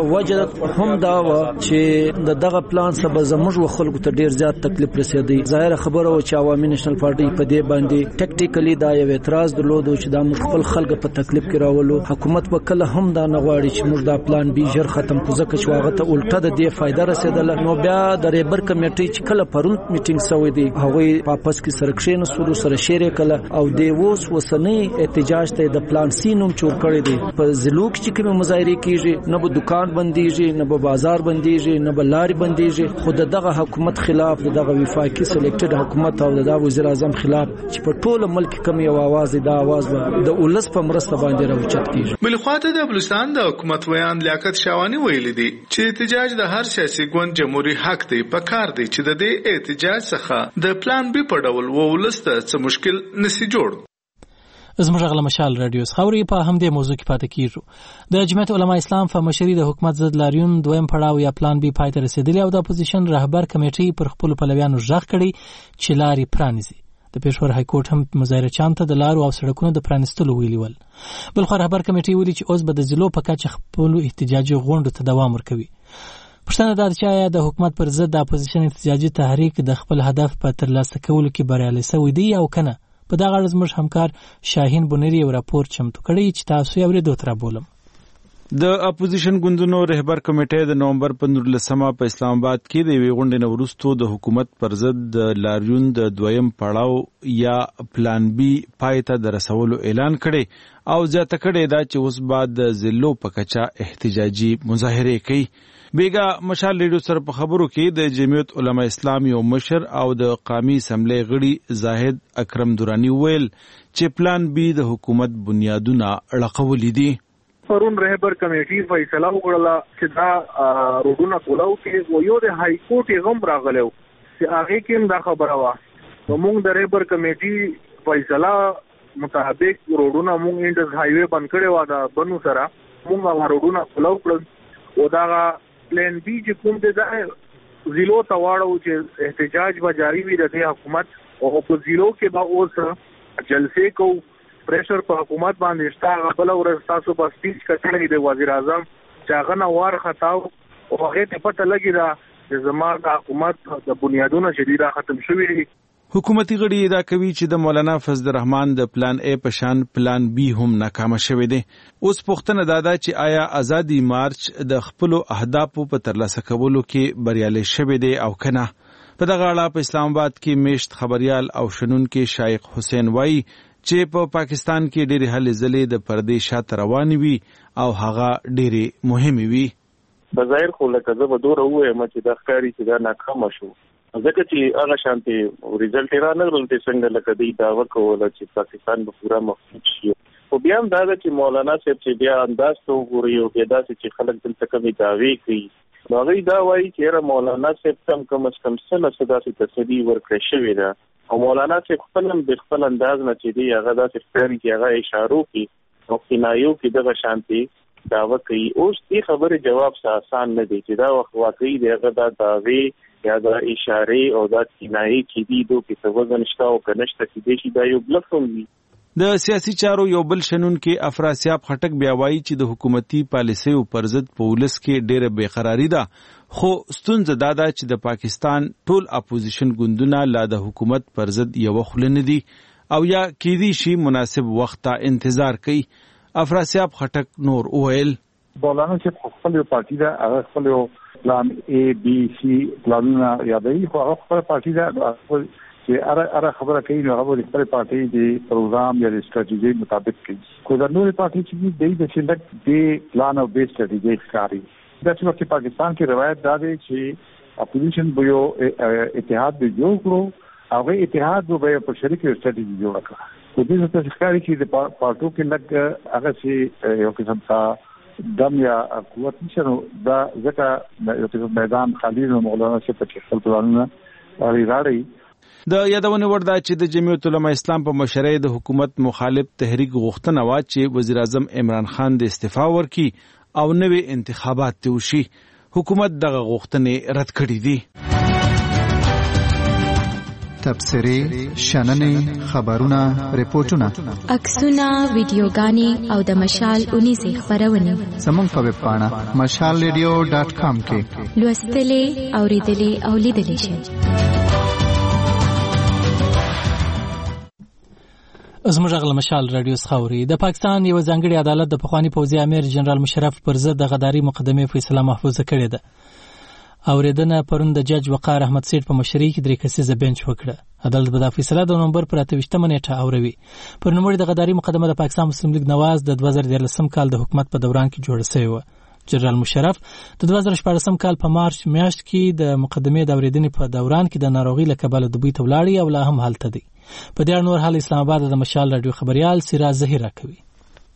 وجه هم دا و چې د دغه پلان سبا زموږ خلکو ته ډیر زیات تکلیف رسیدي ظاهر خبره او چې عوامي نېشنل پارټي په دې باندې ټیکټیکلی دا یو اعتراض درلود چې دا موږ خپل خلک په تکلیف کې راولو حکومت په کله هم دا نه غواړي چې موږ دا پلان بي ژر ختم کړو ځکه چې هغه ته الټه د دې فائدہ رسیدله نو بیا د ریبر کمیټې چې کله پرون میټینګ شوی دی هغه په پاس کې سرکشین سورو سره شیر کله او د ووس وسنۍ احتجاج ته د پلان سی نوم چور کړی دی په زلوک چې کوم مظاهره کیږي نه به دکان بنديږي نه به بازار بنديږي نه به لارې بنديږي خود دغه حکومت خلاف دغه وفاقي سلیکټډ حکومت او دغه وزیر اعظم خلاف چې په ټوله ملک کم یو आवाज دا आवाज د ولس په مرسته باندې راوچت کیږي بل خواته د بلوچستان د حکومت ویان لیاقت شاوانی ویل دي چې احتجاج د هر سیاسي ګوند جمهوریت حق دی په کار دی چې د دې احتجاج څخه د پلان بي په ډول ولسته څه مشکل نسی جوړ زموږ غل مشال رادیو خبري په همدې موضوع کې پاتې کیږو د جمعیت العلماء اسلام په مشرۍ د حکومت ضد لاریون دویم پړاو یا پلان بي پای ته رسیدلی او د اپوزیشن رهبر کمیټې پر خپل پلویانو ژغ کړي چې لاري پرانیزي د پېښور های کورټ هم مظاهرچیان ته د لارو او سړکونو د پرانیستلو ویلي ول. بل خو رهبر کمیټې ویلي چې اوس به د ضلعو په کچه خپلو احتجاجي غونډو ته دوام ورکوي. پوښتنه دا ده چې آیا د حکومت پر ضد د اپوزیشن احتجاجي تحریک د خپل هدف په ترلاسه کولو کې بریالی سوی دی او که نه؟ په دغه اړه زموږ همکار شاهین بونیری یو راپور چمتو کړی چې تاسو یې اورېدو ته رابولم. د اپوزیشن ګوندونو رهبر کمیټې د نومبر په نولسمه په اسلام آباد کې د یوې غونډې نه وروسته د حکومت پر ضد د لاریون د دویم پړاو یا پلان بی پای ته د رسولو اعلان کړی او زیاته کړې ده چې اوس به د ضلعو په کچه احتجاجي مظاهرې کوي. بیګا مشال ریډیو سره په خبرو کې د جمعیت علما اسلام یو مشر او د قومي اسمبلی غړي زاهد اکرم دورانی ویل چې پلان بی د حکومت بنیادونه اړقولي دي. پرون رهبر کمیټې فیصله وکړه چې دا روډونه کولاو کې و یو د های کورټ یې هم راغلو چې هغه کې دا خبره وا نو موږ د رهبر کمیټې فیصله مطابق روډونه موږ انډس هایوي بند کړی و دا بنو سره موږ هغه روډونه کولاو کړل او دا پلان بی چې کوم دی دا ضلعو ته واړو چې احتجاج به جاری وي د حکومت او په ضلعو کې به اوس جلسې کوو. پریشر په حکومت باندې شته. بل ورځ تاسو په سپیچ کتلې د وزیر اعظم چې هغه نه وار خطاو او هغه ته پته لګی دا چې زموږ د حکومت د بنیادونو شدیده ختم شوی دي. حکومتي غړي دا کوي چې د مولانا فضل الرحمن د پلان ای په شان پلان بی هم ناکام شوی دی. اوس پوښتنه دا ده چې آیا ازادي مارچ د خپل اهدافو په ترلاسه کولو کې بریالي شوی دی او کنه؟ په دغه اړه په اسلام آباد کې میشت خبريال او شنونکو شایق حسین وای چې په پاکستان کې ډېری هلې ځلې د پردې شاته روانې وي او هغه ډېرې مهمې وي. بظاهر خو لکه زه به دوره ووایم چې دا ښکاري چې دا ناکامه شو ځکه چې هغه شانتې ریزلټ یې رانغلل چې څنګه لکه دوی دعوه کوله چې پاکستان به پوره مخلوط شي. خو بیا هم دا ده چې مولانا صاحب چې بیا انداز ته وګوري او بیا داسې چې خلک دلته کمې دعوې کوي نو هغوی دا وایي چې یاره مولانا صاحب ته هم کم از کم څه نه څه داسې تسلي ورکړې شوې ده او مولانا صاحب خپل هم د خپل انداز نه چې دی هغه داسې ښکاري چې هغه اشارو کې او کنایو کې دغه شانتې دعوه کوي. اوس دې خبرې جواب څه آسان نه دی چې دا وخت واقعي دی هغه دا دعوې یا دا اشارې او دا کنایې چې دي دو کې څه وزن شته او که نشته کیدای شي دا یو بلف هم وي. د سیاسي چارو یو بل شنونکي افراسیاب خټک بیا وایي چې د حکومتي پالیسیو پر ضد په ولس کې ډېره بېقراري ده خو ستونزه دا ده چې د پاکستان ټول اپوزیشن ګوندونه لا د حکومت پر ضد یوه خوله نه دي او یا کیدای شي مناسب وخت ته انتظار کوي. افراسیاب خټک نور وویل مولانا صاحب خپل پارټي ده هغه خپل پلان ای بی سی پلانونه یادوي خو هغه خپل پارټي ده چې اره اره خبره کوي نو هغه د خپل پارټي د پروګرام یا د ستراتیژي مطابق کوي. خو د نورې پارټي چې دی د سیلکټ دی پلان او بیس ستراتیژي ښکاري. دا چې په پاکستان کې روایت دا دی چې اپوزیشن به یو اتحاد به جوړ کړو هغه اتحاد به په شریک ستراتیژي جوړ کړه. خو دې څه ښکاري چې د پارټو کې لږ هغه چې یو قسم څه دم یا قوت نشو دا ځکه یو قسم میدان خالی نو مولانا صاحب په خپل پلانونه لري راړي. د یادونه ورده چې د جمعیت علما اسلام په مشرۍ د حکومت مخالف تحریک غوښتنه وا چې وزیر اعظم عمران خان د استعفا ورکړي او نوې انتخابات ته وشي. حکومت دغه غوښتنې رد کړې دي. تبصرې، شننې، خبرونه، ریپورتونه، عکسونه، ویډیوګانې او د مشال اونیزې خبرونه زموږ په ویب پاڼه مشال ریډیو ډاټ کام کې لوستلې، اوریدلې او لیدلې شئ. زموږ غل مشال رادیو څخه د پاکستان یو ځانګړي عدالت د پخوانی پوځي امیر جنرال مشرف پر ضد د غداري مقدمې فیصله محفوظه کړې ده. اوریدنه پرون د جج وقار احمد سیټ په مشرۍ کې درې کسیزه بنچ وکړه. عدالت به د فیصله د نومبر پر اته ویشتمه نیټه اوروي. پر نوموړي د غداري مقدمه د پاکستان مسلم لیگ نواز د دوه زره دیارلسم کال د حکومت په دوران کې جوړه شوې وه. جنرال مشرف د دوه زره شپاړسم کال په مارچ میاشت کې د مقدمې د اوریدنې په دوران کې د ناروغي له کبله دوبۍ ته ولاړی او لا هم هلته دی. په دې نور حال اسلام آباد د مشال رادیو خبريال سراج زهیر راکوي.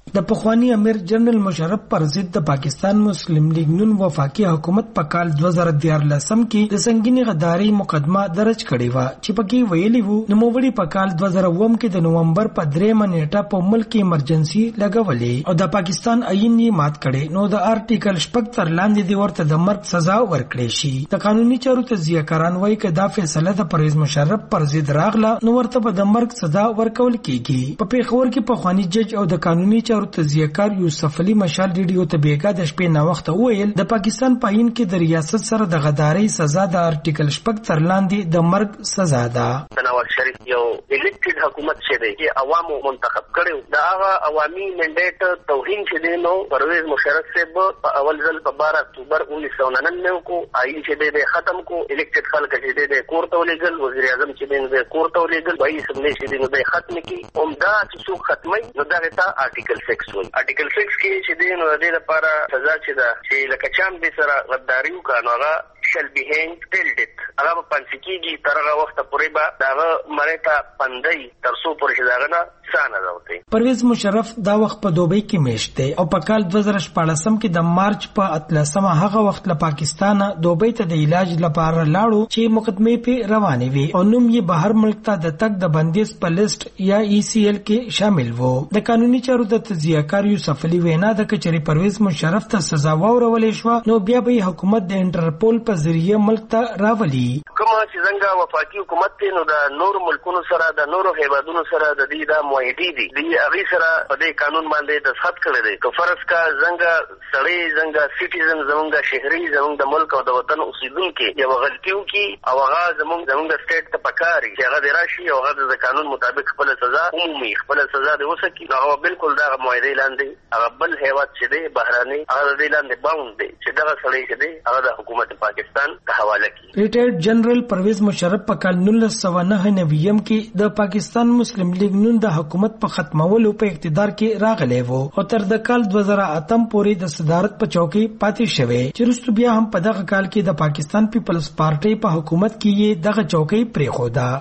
د پخوانی امیر جنرال مشرف پر ضد د پاکستان مسلم لیگ نون وفاقي حکومت په کال دوه زره دیارلسم کې د سنگینی غداري مقدمه درج کړې و چې پکې ویلي وو نوموړي په کال دوه زره اووم کې د نومبر په درېمه نیټه په ملک کې ایمرجنسي لګولې او د پاکستان آئین یې مات کړي نو د آرټیکل شپږ تر لاندې دی ورته د مرګ سزا ورکړې شي. د قانوني چارو تجزیه کاران وایي چې دا فیصله د پرویز مشرف پر ضد راغله نو ورته په د مرګ سزا ورکول کیږي. په پیښور کې پخوانی جج او د قانوني چارو تجزیه کار یوسف علي مشال ریډیو ته بیګا د شپې نه وخت وویل د پاکستان په آئین کې د ریاست سره د غدارۍ سزا د آرټیکل شپږ تر لاندې د مرګ سزا ده. نواز شریف یو الیکټډ حکومت چې دی چې عوامو منتخب کړو دا هغه عوامي منډیټ توهین چې دی نو پرویز مشرف صاحب په اول ځل په بارہ اکتوبر انیس سو ننانوے کو آئین چې دی ختم کو الیکټډ خلک چې دی کور ته ولېږل وزیر اعظم چې دی کور ته ولېږل وایي سمې چې دی نو دی ختم کی عمدا چې څوک ختمي نو دا ته آرټیکل سکس وایي. آرټیکل سکس کې چې دی نو د دې لپاره سزا چې دا چې لکه چام به سره غداری وکړو هغه shall be hanged till death. هغه په پنځکیږي تر هغه وخت پورې به دا مړی ته پندای تر څو پورې چې داغه نه سانه راوته. پرویز مشرف دا وخت په دوبۍ کې میشت دی او په کال دوه زره شپاړسم کې د مارچ په اتلسمه هغه وخت له پاکستانه دوبۍ ته د علاج لپاره لاړو چې مقدمه په روانې وي او نوم یې بهر ملک ته د تک د بندیز په لیست یا ای سی ایل کې شامل وو. د قانوني چارو د تجزیه کار یوسف علي وینا د کچري پرویز مشرف ته سزا ورولې شو نو بیا به حکومت د انټرپول په ذریعہ ملک ته راولي. کومه چې څنګه وفاقي حکومت ته نو د نور ملکونو سره د نورو هیوادونو سره د دې د معاهدې دي د هغه سره په دې قانون باندې د خط کړی دی که فرض کا څنګه سړی څنګه سټیزن زمونږ شهري زمونږ د ملک او د وطن اوسیدونکو یو غلطیو کی او هغه زمونږ زمونږ سټیټ ته پکاري چې هغه راشي او هغه د قانون مطابق خپل سزا عمومي خپل سزا د وسکی هغه بالکل دا معاهده لاندې هغه بل هیواد چې دی بهراني هغه د لاندې باوند دی چې دا سړی چې دی هغه د حکومت پاکستان ته حواله کی. ریټایرډ جنرال پرویز مشرف په کال نولس سوه نهه نوي کې د پاکستان مسلم لیگ نون د حکومت په ختمولو په اقتدار کې راغلی وو او تر د کال دوه زره اتم پورې د صدارت په چوکۍ پاتې شوی چې وروسته بیا هم په دغه کال کې د پاکستان پیپلز پارټي په حکومت کې یې دغه چوکۍ پرېښوده.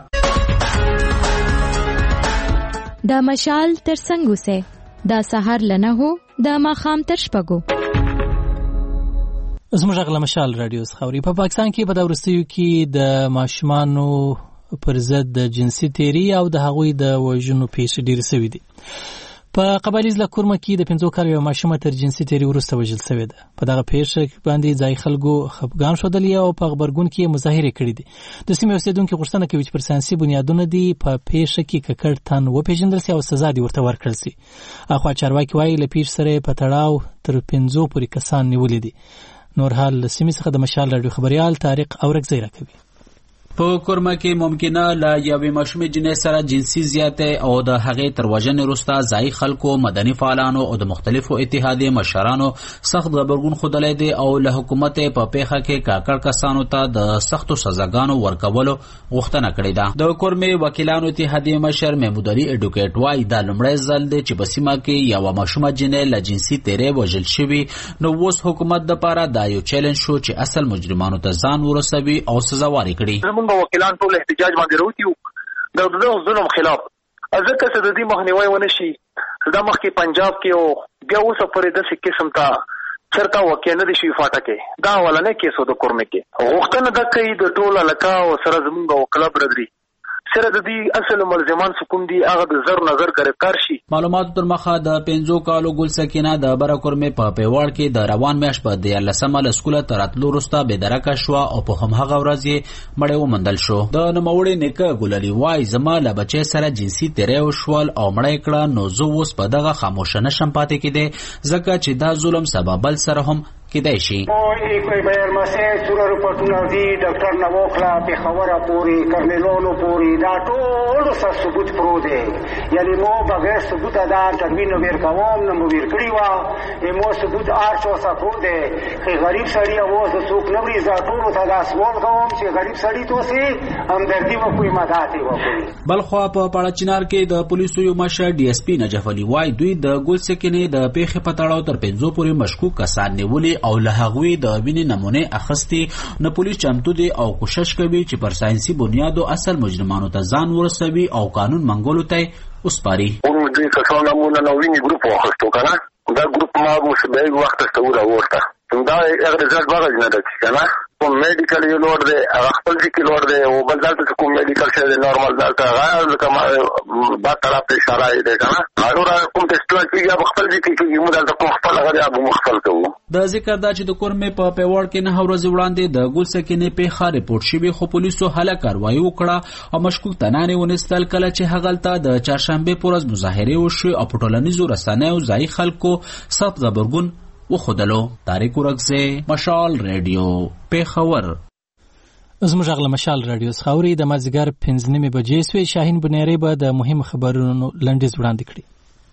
د مشال تر څنګ اوسئ د سهار له نهو د ماښام تر شپږو. زموږ غږ له مشال رادیو څخه اوري. په پاکستان کې په دا وروستیو کې د ماشومانو پر ضد د جنسي تیري او د هغوی د وژنو پیښې ډېرې سوي دي. په قبایل ضلع کورمه کې د پنځو کالو یوه ماشومه تر جنسي تیري وروسته وژل سوې ده. په دغه پیښه باندې ځایي خلکو خفګان ښودلی او په غبرګون کې مظاهرې کړي دي. د سیمې اوسېدونکي غوښتنه کوي چې پر ساینسي بنیادونو دي په پیښه کې ککړ تن وپېژندل سي او سزا دې ورته ورکړل سي. اخوا چارواکي وایي له پیښې سره په تړاو تر پنځو پورې کسان نیولي دي. نور حال له سیمې څخه د مشال راډیو خبریال طارق اورکزی راکوي. په کورمه کې ممکنه لا یوې ماشومې جنۍ سره جنسي زیاتې او د هغې تر وژنې وروسته ځایي خلکو مدني فعالانو او د مختلفو اتحادیې مشرانو سخت غبرګون ښودلی دی او له حکومت په پیښه کې کاکړ کسانو ته د سختو سزاګانو ورکولو غوښتنه کړې ده. د کورمې وکیلانو اتحادیې مشر محمود علي اډوکیټ وایي دا لومړی ځل دی چې په سیمه کې یوه ماشومه جنۍ له جنسي تیرې وژل شوي نو اوس حکومت دپاره دا یو چیلنج شو چې اصل مجرمانو ته ځان ورسوي او سزاواري کړي. وکیلان ټول احتجاج باندې راوتیو د دغه ظلم خلاف ځکه چې د دې مخنیوی ونه شي دا مخکې پنجاب کې او بیا اوس پرې داسې قسم ته چرته واقع نه دي شي فاټه کې دا ولنه کیسو د کورمه کې غوښتنه ده کوي د ټول علاقه او سره زمونږ وکلا برادري سره د دې اصل ملزمان کوم دي هغه د زر نظر گرفتار شي. معلومات تر مخه د پنځو کالو ګل سکینه د بره کورمې په پیواړ کې د روان میاشت په دیارلسمه له سکوله تر راتلو وروسته بېدرکه شوه او په همهغه ورځ یې مړی وموندل شو. د نوموړي نیکه ګل علي وایي زما له بچی سره جنسي تیری وشول او مړی کړه نو زه اوس په دغه خاموشه نشم پاتې کېدی ځکه چې دا ظلم سبا بل سره هم کېدای شي. کوئی بیر مسیح څومره رپورټونه دي ډاکټر نه وکړه پېښوره پورې کرنیلونو پورې دا ټول سر ثبوت پرو دی یعنی مو بغیر ثبوته دا تدوین نو ویر کوم نه مو ویر کړي وه مو ثبوت آر چوسه پرو دی که غریب سړي اوس د څوک نه وړي زه ټولو ته دا سوال کوم چې غریب سړي توسې همدردي وکړي مدد یې وکړي. بلخوا په پاړه چنار کې د پولیسو یو مشر ډي اس پي نجف علي وایي دوی د ګل سکینې د پیښې په تړاو تر پنځو پورې مشکوک کسان نیولي او له هغوی د وینې نمونې اخیستې نه پولیس چمتو دي او کوشش کوي چې پر ساينسي بنیادو اصل مجرمانو ته ځان ورسوي او قانون منګولو ته وسپاري. اون دوی کسان نمونه نو ویني ګروپ واخیستو کنه دا ګروپ ما مشبه وخت ته ورته دا هغه رزلټ باغ نه ده کنه کوم میډیکل یو لوړ دی هغه خپل ځکه لوړ دی او بل دلته کوم میډیکل شه دی نورمال دلته هغه کوم با طرف ته اشاره دی کنه هغه کوم ټیسټ کیږي خپل ځکه کې موږ دلته کوم خپل هغه ابو مخفل کوو. د ذکر دا چې د کورمې په پیوړ کې نه ورځ وړاندې د ګل سکینې په خار ریپورت شوی خو پولیسو هله کاروایی وکړه او مشکوک تنانه ونستل کله چې هغلته د چهارشنبه پورز مظاهره وشي او په ټولنیزو رسنیو ځای خلکو سخت غبرګون وخدلو. طارق ورغزه، مشال رادیو، پیښور. زموږ غل مشال رادیو څخه د مازیګر پنځه نیمې بجې سوې. شاهین بنيري به د مهم خبرونو لنډیز وړاندې کړي.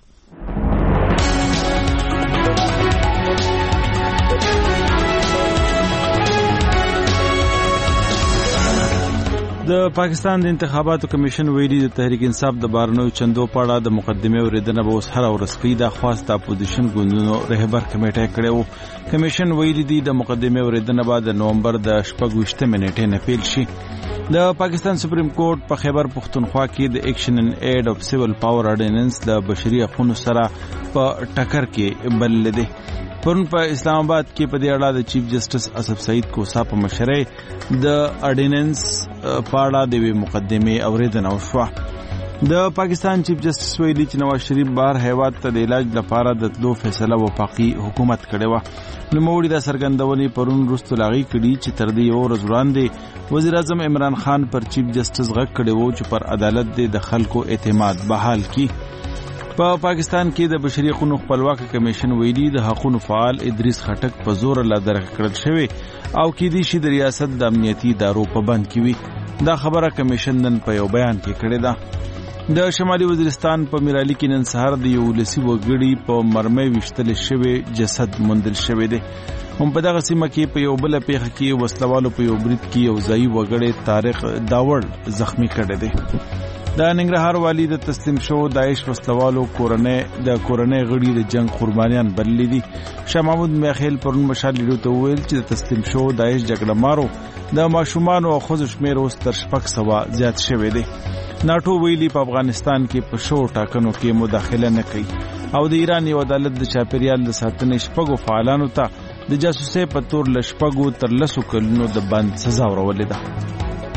د پاکستان د انتخاباتو کمیشن ویلي د تحریک انصاف د بارنوي چندو پاړه د مقدمه اوریدنه به اوس هر ورځ کوي. د خاص د اپوزیشن ګوندونو رهبر کمیټه کړو. کمیشن ویلي دی د مقدمه اوریدنه بعد د نومبر د شپږ نیټې نه پیل شي. د پاکستان سپریم کورټ په خیبر پختونخوا کې د ایکشن ان ایډ اف سیول پاور اورډیننس د بشري حقوقو سره په ټکر کې بلل دی. پرون په اسلام آباد کې په دې اړه د چیف جسټس اسف سعید کوسا په مشرۍ د اورډیننس په اړه د مقدمه اوریدنه وشوه. د پاکستان چیف جسټس ویلي چې نواز شریف بهر هیواد ته د علاج لپاره د تلو فیصله وفاقي حکومت کړې وه. نوموړي د څرګندونې پرون وروسته لاغي کړي چې تر دې یو ورځ وړاندې وزیر اعظم عمران خان پر چیف جسټس غږ کړی و چې پر عدالت د خلکو اعتماد بحال کړي. په پاکستان کې د بشري حقوقو خپلواک کمیشن ویلي د حقوقو فعال ادریس خټک په زور لا درک کړل شوی او کې د شي د ریاست د امنیتي ادارو په بند کې وي. دا خبره کمیشن نن په یو بیان کې کړې ده. د شمالي وزیرستان په میرالي کې نن سهار د یو لسی وګړي په مرمۍ وشتل شوی جسد موندل شوی دی. هم په دغه سیمه کې په یو بل پیښه کې وسلوالو په یو برید کې یو ځای وګړي طارق داوړ زخمی کړی دی. د ننګرهار والی د تسلیم شو داعش وسلوالو کورنۍ د کورنۍ غړي د جنگ قربانیان بللي دي. شاه محمود میخیل پرون مشال لیدو ته ویل چې د تسلیم شو داعش جګړه مارو د ماشومان او ښځو شمیر اوس تر شپږ سوه زیات شوی دی. ناټو ویلي په افغانستان کې په شو ټاکنو کې مداخله نه کوي او د ایران یو عدالت د چاپیریال د ساتنې شپږو فعالانو ته د جاسوسۍ په تور له شپږو تر لسو کلونو د بند سزا ورولې ده.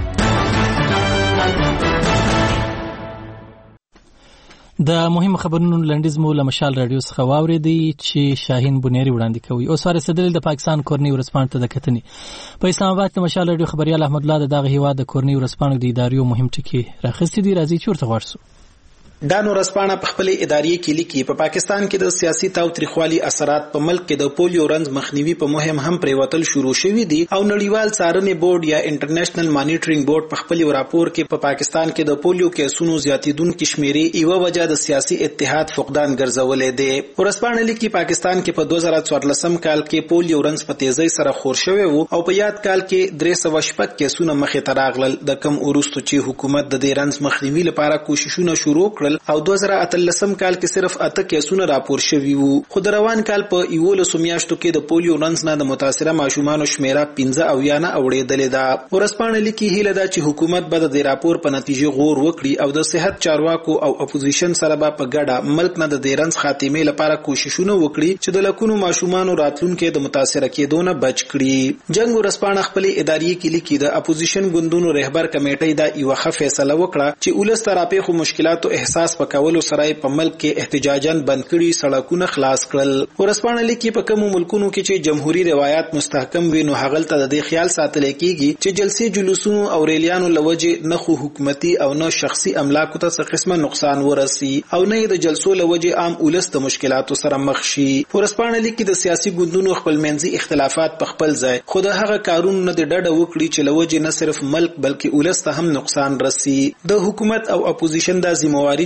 د مهم خبرونو لنډیز مو له مشال رادیو څخه واورېدی چې شاهین بنيري وړاندې کوي. اوس ورسېدل د پاکستان کورنۍ ورسپانډ ته د کتنې په اسلام آباد کې مشال رادیو خبريال احمد الله د دغه هیواد د کورنۍ ورسپانډ د ادارو مهم ټکي راخستې دي. راځي چې ورته ورسو. دا نورسپانه په خپل ادارې کې لیکي په پاکستان کې د سیاسي تاوتریخوالي اثرات په ملک کې د پولیو رنځ مخنیوي په مهم هم پریوتل شروع شوي دي او نړیوال څارنې بورډ یا انټرنیشنل مانیټرینګ بورډ په خپل راپور کې په پاکستان کې د پولیو کیسونو زیاتیدونکو شمیرې یو وجه د سیاسي اتحاد فقدان ګرځولې ده. ورسپانه لیکي پاکستان کې په دوه زره څوارلسم کال کې پولیو رنځ په تیزی سره خور شوی وو او په یاد کال کې درې سوه شپږ کیسونه مخې ته راغلل. د کم وروسته چې حکومت د دې رنځ مخنیوي لپاره کوششونه شروع کړل او دوه زره اتلسم کال کې صرف اته کیسونه راپور شوي وو. خو د روان کال په یولسو میاشتو کې د پولیو رنځ نه د متاثره ماشومانو شمیره پنځه اویا نه اوړېدلې ده. ورسپانه لیکي هیله ده چې حکومت به د دې راپور په نتیجه غور وکړي او د صحت چارواکو او اپوزیشن سره به په ګډه ملک نه د دې رنځ خاتمې لپاره کوششونه وکړي چې د لکونو ماشومانو راتلونکي د متاثره کېدو نه بچ کړي. جنگ ورسپانه خپل ادارې کې لیکي د اپوزیشن ګوندونو رهبر کمیټې دا یو ښه فیصله وکړه چې ولس تراپیخو مشکلاتو احساس پکولو سره په ملک کې احتجاجاً بند کړي سړکونه خلاص کړل. ورسپانه لیکي په کومو ملکونو کې چې جمهوریت روایت مستحکم وي نو هغلته د دې خیال ساتل کېږي چې جلسې جلوسونو او ریلیانو لوجه نه خو حکومتي او نه شخصي املاکو ته څه قسمه نقصان ورسي او نه د جلسو لوجه عام ولس د مشکلاتو سره مخ شي. ورسپانه لیکي د سیاسي ګوندونو خپلمنځي اختلافات په خپل ځای خو د هغه کارونو نه د ډډه وکړي چې لوجه نه صرف ملک بلکې ولس ته هم نقصان رسي. د حکومت او اپوزیشن د ذمہواری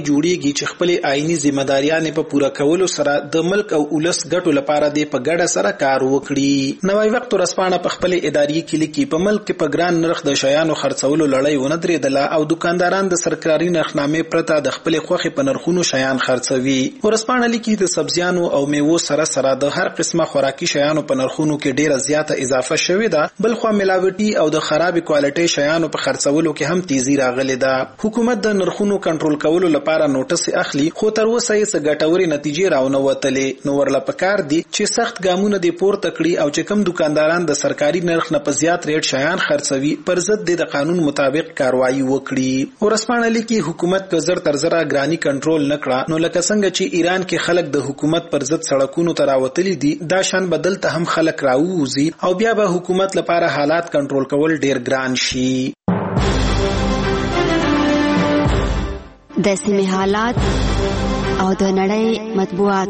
جوړیږي چې خپل آئینی ځمېداریانې په پوره کولو سره د ملک او ولس ګټو لپاره د په ګډه سره کار وکړي. نوی وخت ورځپاڼه په خپل اداري کې لیکي په ملک کې په ګران نرخ د شیانو خرڅولو لړۍ ونه درېدله او دکانداران د سرکاري نرخنامې پرته د خپل خوخي په نرخونو شیان خرڅوي. ورځپاڼه لیکي د سبزیانو او میوو سره سره د هر قسمه خوراکي شیانو په نرخونو کې ډیره زیاته اضافه شوې ده، بل خو ملاوټي او د خراب کوالټي شیانو په خرڅولو کې هم تیزی راغلې ده. حکومت د نرخونو کنټرول کولو لپاره نوټس اخلي، خو تر اوسه یې څه ګټورې نتیجې راونه وتلې. نو ورله پکار دي چې سخت ګامونه دې پورته کړي او چې کوم دکانداران د سرکاري نرخ نه په زیات ریټ شیان خرڅوي پر ضد د قانون مطابق کاروایی وکړي. ورځپاڼه لیکي حکومت که زر تر زره ګرانی کنټرول نکړه نو لکه څنګه چې ایران کې خلک د حکومت پر ضد سړکونو ته راوتلي دي، دا شان بدل ته هم خلک راووزي او بیا به حکومت لپاره حالات کنټرول کول ډیر ګران شي. د سیمې حالات او د نړۍ مطبوعات.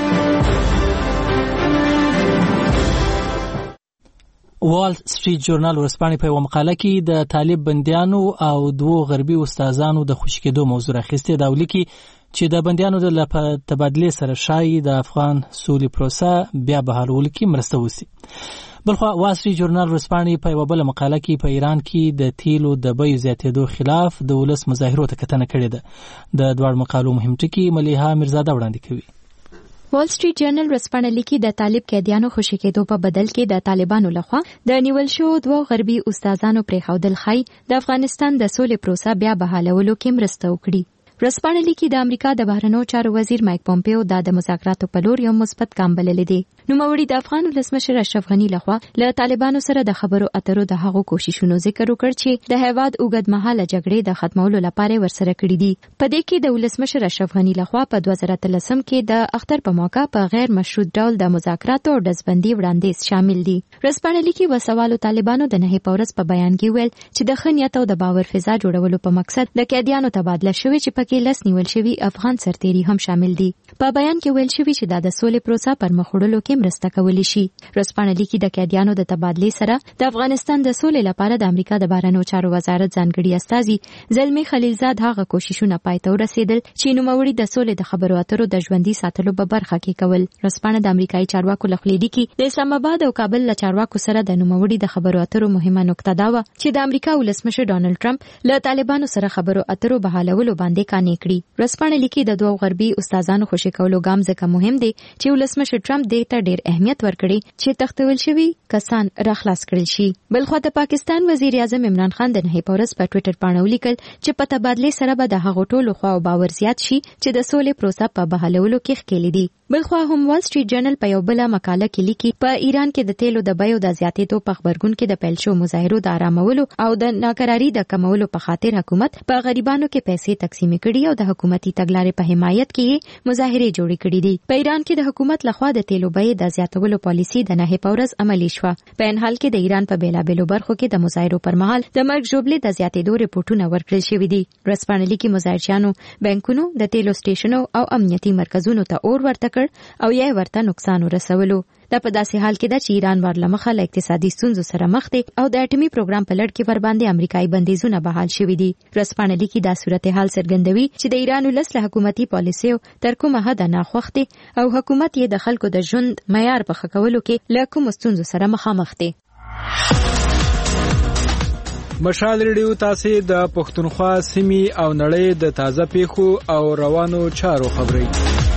وال سټریټ جورنال ورځپاڼې په یوه مقاله کې د طالب بندیانو او دوو غربي استادانو د خوشي کېدو موضوع راخیستې ده او لیکي چې د بندیانو د تبادلې سره شایي د افغان سولې پروسه بیا بحالولو کې مرسته وشي. بلخوا وال سټریټ جورنال ورځپاڼې په یوه بله مقاله کې په ایران کې د تیلو د بیو زیاتېدو خلاف د ولس مظاهرو ته کتنه کړې ده. د دواړو مقالو مهم ټکي ملیحه میرزاده وړاندې کوي. وال سټریټ جرنل ورځپاڼه لیکي د طالب قیدیانو خوشي کېدو په بدل کې د طالبانو لخوا د نیول شوو دوو غربي استادانو پرېښودل ښایي د افغانستان د سولې پروسه بیا بحالولو کې مرسته وکړي. ورځپاڼه لیکي د امریکا د بهرنیو چارو وزیر مایک پومپیو دا د مذاکراتو په لور یو مثبت ګام بللی دی. نوموړي د افغان ولسمشر اشرف غني لخوا له طالبانو سره د خبرو اترو د هغو کوششونو ذکر وکړ چې د هیواد اوږدمهاله جګړې د ختمولو لپاره ورسره کړي دي. په دې کې د ولسمشر اشرف غني لخوا په دوه زره اتلسم کې د اختر په موقع په غیر مشروط ډول د مذاکراتو او ډزبندي وړاندیز شامل دي. ورځپاڼه لیکي وسوالو طالبانو د نهي پورس په بیان کې ویل چې د ښه نیت او د باور فضا جوړولو په مقصد د قیدیانو تبادله شوې چې پکې لس نیول شوي افغان سرتیري هم شامل دي. په بیان کې ویل شوي چې دا د سولې پروسه پر مخ وړلو کې مرسته کولی شي. ورځپاڼه لیکي د قیدیانو د تبادلې سره د افغانستان د سولې لپاره د امریکا د بهرنیو چارو وزارت ځانګړي استازي زلمی خلیلزاد هغه کوششونه پای ته ورسېدل چې نوموړي د سولې د خبرو اترو د ژوندي ساتلو په برخه کې کول. ورځپاڼه د امریکایي چارواکو لخوا لیکي د اسلام آباد او کابل له چارواکو سره د نوموړي د خبرو اترو مهمه نقطه دا و چې د امریکا ولسمشر ډانلډ ټرمپ له طالبانو سره خبرو اترو بحالولو باندې کانې کړي. ورځپاڼه لیکي د دوه غربي استادانو خوشي کولو ګام ځکه مهم دی چې ولسمشر ټرمپ دې ته ډېر اهمیت ورکړي چې تختول شوي کسان راخلاص کړل شي. بلخوا د پاکستان وزیر اعظم عمران خان د نهي پورس په ټوئیټر باندې ولیکل چې په تبادلې سره به د هغو ټولو خواو باور زیات شي چې د سولې پروسه په بحالولو کې ښکېلې دي. بلخوا هم وال سټریټ جرنل په یو بله مقاله کې لیکي په ایران کې د تیلو د بیو د زیاتېدو په خبرګون کې د پیل شوو مظاهرو د آرامولو او د ناکراري د کمولو په خاطر حکومت په غریبانو کې پیسې تقسیم کړي او د حکومتي تګلارې په حمایت کې مظاهرې جوړې کړي دي. په ایران کې د حکومت لخوا د تیلو بیې د زیاتولو پالیسي د نهي پورس عملي شوه. په ان حال کې د ایران په بیلابېلو برخو کې د مظاهرو پر مهال د مرګ ژوبلې د زیاتېدو ریپورټونه ورکړل شوي دي. ورځپاڼه لیکي مظاهرچیانو بانکونو د تیلو سټیشنو او امنیتي مرکزونو ته اور ورته کړ او یا ورته نقصان ورسولو. دا په داسې حال کې ده چې ایران ورله مخه له اقتصادي ستونزو سره مخ دی او د اټومي پروګرام په لړ کې ورباندې امریکایي بندیزونه بحال شوي دي. ورځپاڼه لیکي دا صورتحال څرګندوي چې د ایران ولس له حکومتي پالیسیو تر کومه حده ناخوښ دی او حکومت یې د خلکو د ژوند معیار په ښه کولو کې له کومو ستونزو سره مخامخ دی. مشال ریډیو تاسو د پښتونخوا سیمې او نړۍ د تازه پیښو او روانو چارو خبري.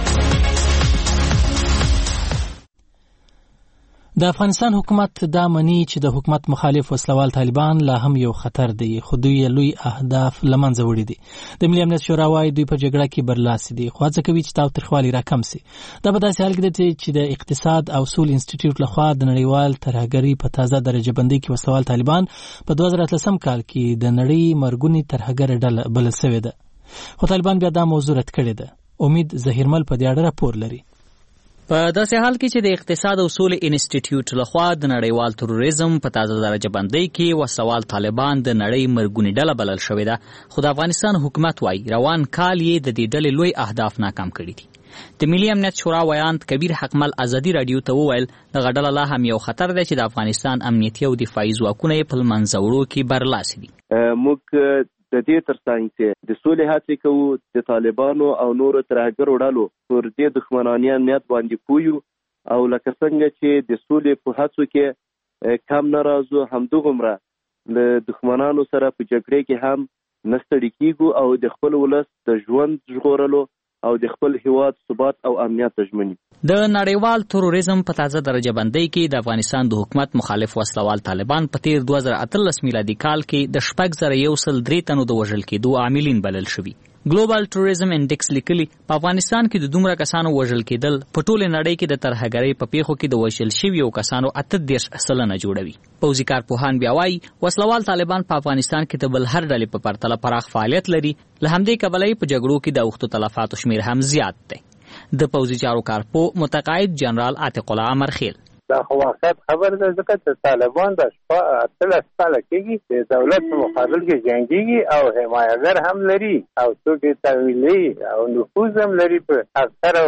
د افغانستان حکومت دا مني چې د حکومت مخالف وسلوال طالبان لا هم یو خطر دی، خو دوی لوی اهداف لمنځه وړي دي. د ملي امنیت شورا وايي دوی په جګړه کې برلاسي دي، خو هڅه کوي چې تاوتریخوالي راکم سي. دا په داسې حال کې دی چې د اقتصاد او سول انسټیټیوټ لخوا د نړیوال ترهګرۍ په تازه درجه بندۍ کې وسلوال طالبان په دوه زره اتلسم کال کې د نړۍ مرګونی ترهګر ډله بلل شوې ده، خو طالبان بیا دا موضوع رد کړې ده. امید ظهیرمل په دې اړه راپور لري. په داسې حال کې چې د اقتصاد او سولې انسټیټیوټ لخوا د نړیوال تروریزم په تازه درجه بندۍ کې وسوال طالبان د نړۍ مرګونی ډله بلل شوې ده، خو د افغانستان حکومت وايي روان کال یې د دې ډلې لوی اهداف ناکام کړي دي. د ملي امنیت شورا ویاند کبیر حقمل ازادي رادیو ته وویل دغه ډله لا هم یو خطر دی چې د افغانستان امنیتي او دفاعي ځواکونه یې په له منځه وړو کې برلاسي دي. موږ د دې ترڅنګ چې د سولې هڅې کوو د طالبانو او نورو ترهګرو ډلو پر دې دښمناني امنیت باندې پویو او لکه څنګه چې د سولې په هڅو کې کم نه راځو همدغومره له دښمنانو سره په جګړې کې هم نه ستړي کیږو او د خپل ولس د ژوند ژغورلو او د خپل هیواد ثبات او امنیت تضمینوي. د نړیوال تروریزم په تازه درجه بندۍ کې د افغانستان د حکومت مخالف وسلوال طالبان په تیر دوه زره اتلس میلادي کال کې د شپږ زره یو سل درې تنو د وژل کېدو عاملین بلل شوي. ګلوبال تروریزم انډیکس لیکلي په افغانستان کې د دومره کسانو وژل کېدل په ټوله نړۍ کې د ترهګرۍ په پیښو کې د وژل شویو کسانو اته دېرش سلنه جوړوي. پوځي کارپوهان بیا وایي وسلوال طالبان په افغانستان کې د بل هر ډلې په پرتله پراخ فعالیت لري، له همدې کبله په جګړو کې د اوښتو تلفاتو شمیر هم زیات دی. د پوځي چارو کارپو متقاعد جنرال عاتق الله امرخیل دا خو واقعیت خبر ده ځکه چې طالبان د شپه اتلس کاله کېږي د دولت په مقابل کې جنګېږي او حمایتګر هم لري او څوک یې تحویلوي او نفوذ هم لري په اکثره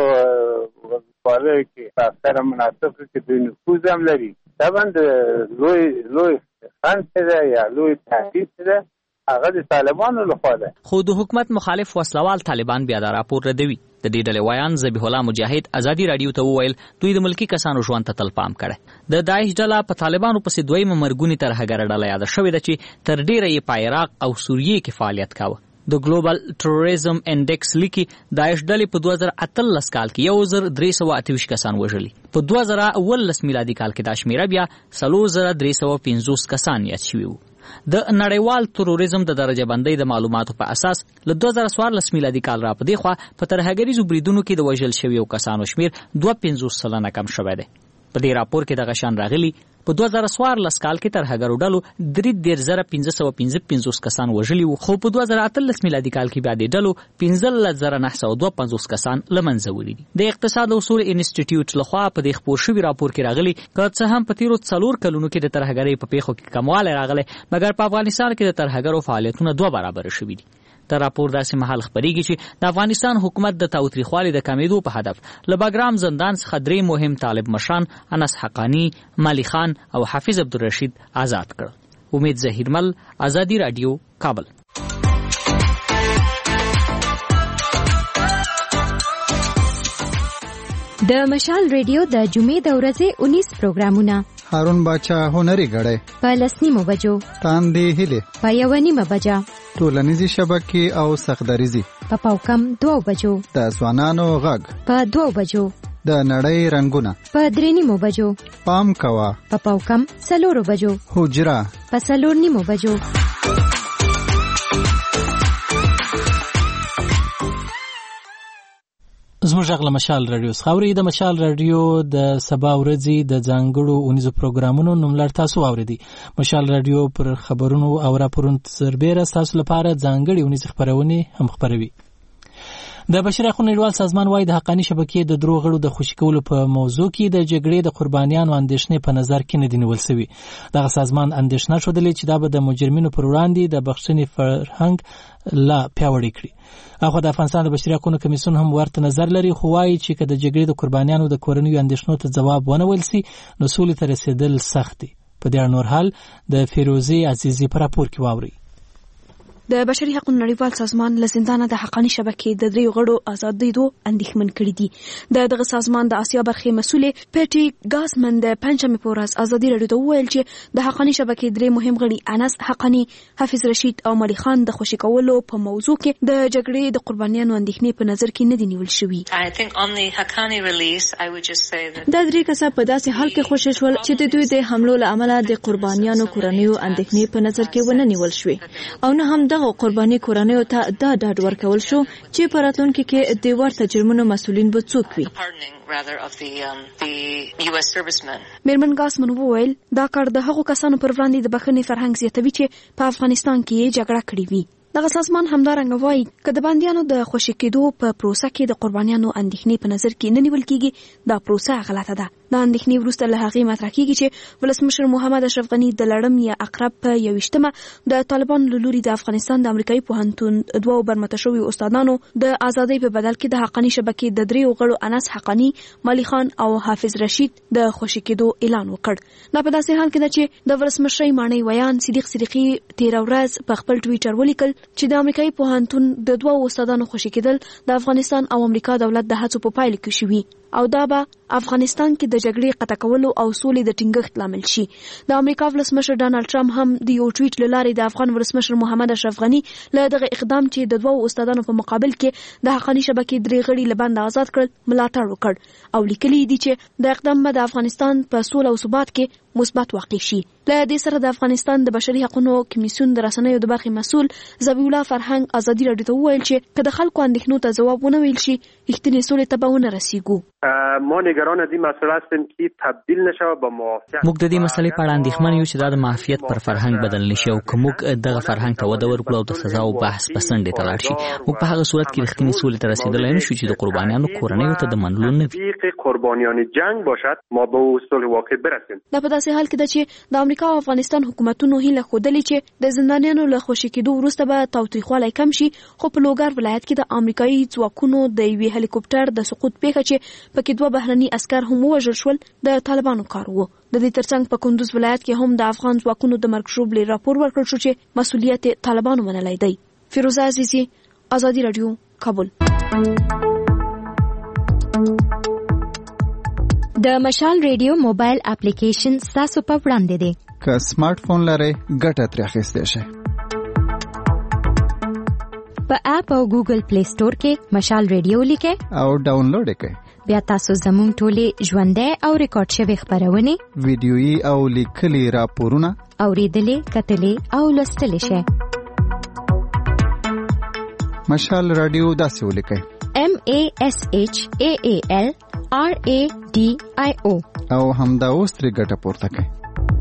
ولسوالیو کې په اکثره مناطقو کې دوی نفوذ هم لري. طبعا د لوی لوی خنډ څه ده یا لوی تهدید څه ده هغه د طالبانو لخوا ده. خو د حکومت مخالف وسلوال طالبان بیا دا راپور ردوي. د دې ډلې ویان ذبیح الله مجاهد ازادي رادیو ته وویل دوی د ملکی کسانو ژوند ته تل پام کړی. د داعش ډله په طالبانو پسې دویمه مرګونی ترهګره ډله یاده شوې ده چې تر ډیره یې په عراق او سوریې کې فعالیت کاوه. د ګلوبال تروریزم انډیکس لیکي داعش ډلې په دوه زره اتلس کال کې یو زر درې سوه اته ویشت کسان وژلي. په دوه زره اوولس میلادي کال کې دا شمیره بیا څلور زره درې سوه پنځوس کسان یاد شوي وو. د نړیوال تروریزم د درجه بندۍ د معلوماتو په اساس له دوه زره څوارلس میلادي کال را په دې خوا په ترهګریزو بریدونو کې د وژل شویو کسانو شمیر دوه پنځوس سلنه کم شوی دی. په دې راپور کې دغه شان راغلي په دوه زره څوارلس کال کې ترهګرو ډلو درې دېرش زره پنځه سوه پنځه پنځوس کسان وژلي وو، خو په دوه زره اتلس میلادي کال کې بیا دې ډلو پنځلس زره نهه سوه دوه پنځوس کسان له منځه وړي دي. د اقتصاد او اصول انسټیټیوټ لخوا په دې خپور شوي راپور کې راغلي که څه هم په تیرو څلور کلونو کې د ترهګرۍ په پیښو کې کموالی راغلی مګر په افغانستان کې د ترهګرو فعالیتونه دوه برابره شوي دي. د راپور داسې مهال خبرېږي چې د افغانستان حکومت د تاوتریخوالي د کمېدو په هدف له باګرام زندان څخه درې مهم طالب مشران انس حقانی، مالی خان او حافظ عبدالرشید آزاد کړل. امید ظهیرمل، ازادي رادیو، کابل. د مشال ریډیو د جمعې د ورځې انیس پروګرامونه هارون باچا هنري غړې په لسنیمو بجو تاندې هلي په یو نیمه بجا ټولنیزي شبکې او سخدریزي په پاوکم دوه بجو د ځوانانو غږ په دوه بجو د نړۍ رنگونه په درې نیمو بجو پام کوا په پاوکم څلورو بجو حجره په څلور نیمو بجو. زموږ غږ له مشال رادیو څخه اورئ. د مشال رادیو د سبا ورځې د ځانګړو اونیزو پروګرامونو نوملړ تاسو واورئ. مشال رادیو پر خبرونو او راپورونو سربېره تاسو لپاره ځانګړي اونیزې خبرونه هم خبروي. د بشري حقوقو نړیوال سازمان وايي د حقاني شبکې د درو غړو د خوشي کولو په موضوع کې د جګړې د قربانیانو اندېښنې په نظر کې نه دي نیول شوي. دغه سازمان اندېښنه ښودلې چې دا به د مجرمینو پر وړاندې د بخښنې فرهنګ لا پیاوړی کړي. اخو د افغانستان د بشري حقوقو کمیسیون هم ورته نظر لري، خو وايي چې که د جګړې د قربانیانو د کورنیو اندېښنو ته ځواب ونه ویل سي نو سولې ته رسیدل سخت دي. په دې نور حال د فیروزي عزیزي په راپور کې واوري. د بشري حقوقو نړیوال سازمان له زندانه د حقاني شبکې د دریو غړو آزادېدو اندېښمن کړي دي. د دغه سازمان د اسیا برخې مسؤلې پیټي ګاسمن د پنځمې په ورځ ازادي رادیو ته وویل چې د حقاني شبکې درې مهم غړي انس حقاني، حافظ رشید او مالی خان د خوشي کولو په موضوع کې د جګړې د قربانیانو اندېښنې په نظر کې نه دي نیول شوي. دا درې کسه په داسې حال کې خوشي شول چې د دوی د حملو له امله د قربانیانو کورنیو اندېښنې په نظر کې ونه نیول شوې او نه هم دغه قرباني کورنیو ته دا ډاډ ورکول شو چې په راتلونکي کې د ورته جرمونو مسؤلین به څوک وي. میرمن ګاسمن وویل دا کار د هغو کسانو پر وړاندې د بخښنې فرهنګ زیاتوي چې په افغانستان کې یې جګړه کړې وي. دغه سازمان همدارنګه وایي که د بندیانو د خوشي کېدو په پروسه کې د قربانیانو اندېښنې په نظر کې نه نیول کېږي دا پروسه غلطه ده. د اندېښنې وروسته له هغې مطرح کیږي چې ولسمشر محمد اشرف غني د لړم یا اقرب په یوویشتمه د طالبانو له لوري د افغانستان د امریکایي پوهنتون دوو برمته شویو استادانو د ازادۍ په بدل کې د حقاني شبکې د دریو غړو انس حقاني، مالی خان او حافظ رشید د خوشي کېدو اعلان وکړ. دا په داسې حال کې ده چې د ولسمشر ماڼۍ ویان صدیق صدیقي تیر ورځ په خپل ټویټر ولیکل چې د امریکایي پوهنتون د دوو استادانو خوشي کېدل د افغانستان او امریکا دولت د هڅو په پایله کې شوي او دا به افغانستان کې د جګړې قطع کولو او سولې د ټینګښت لامل شي. د امریکا ولسمشر ډانلډ ټرمپ هم د یو ټویټ له لارې د افغان ولسمشر محمد اشرف غني له دغه اقدام چې د دوو استادانو په مقابل کې د حقاني شبکې درې غړي له بند آزاد کړل ملاتړ وکړ او لیکلي دي چې د اقدام به د افغانستان په سوله او ثبات کې مثبت واقع شي. له دې سره د افغانستان د بشري حقوقو کمیسیون د رسنیو د برخې مسؤل ذبیح الله فرهنګ ازادي راډیو ته وویل چې که د خلکو اندېښنو ته ځواب ونه ویل شي رښتینې سولې ته به ونه رسیږو. ما نگران از این مسئله هستیم که تبدیل نشه به معافیت. موږ د دې مسلې په اړه اندېښمن یو چې دا د معافیت پر فرهنګ بدل نشي او که موږ دغه فرهنګ ته وده ورکړو او د سزا او بحث په څنډې ته لاړ شي موږ په هغه صورت کې رښتینې سولې ته رسیدلی نه شو چې د قربانیانو کورنیو ته د منلو نه وي. قربانیان جنگ باشد ما به صلح واقع برسیم. دا په داسې حال کې ده چې د امریکا او افغانستان حکومتونو هیله ښودلې چې د زندانیانو له خوشي کېدو وروسته به تاوتریخوالی کم شي خو په لوګر ولایت کې د امریکایي ځواکونو د یوې هلیکوپټر د سقوط پیښه چې پکې دوه بهرني عسكر هم ووژل شول د طالبانو کار وو. د دې ترڅنګ په کندوز ولایت کې هم د افغان ځواکونو د مرګ ژوبلې راپور ورکړل شو چې مسؤلیت طالبانو منلی دی. فیروزه عزیزی، ازادي رادیو، کابل. د مشال ریډیو موبایل اپلیکیشن ستاسو په وړاندې دی. که سمارټ فون لرئ ګټه ترې اخیستی شئ. په اپ او ګوګل پلی سٹور کې مشال ریډیو لیکئ او ډاونلوډ یې کړئ. بیا تاسو زموږ ټولې ژوندۍ او ریکارډ شوې خپرونې ویډیويي او لیکلي راپورونه اورېدلې، کتلې او لوستلی شئ. مشال رادیو داسې ولیکئ: M A S H A A L R A D I O او همدا اوس ترې ګټه پورته کړئ.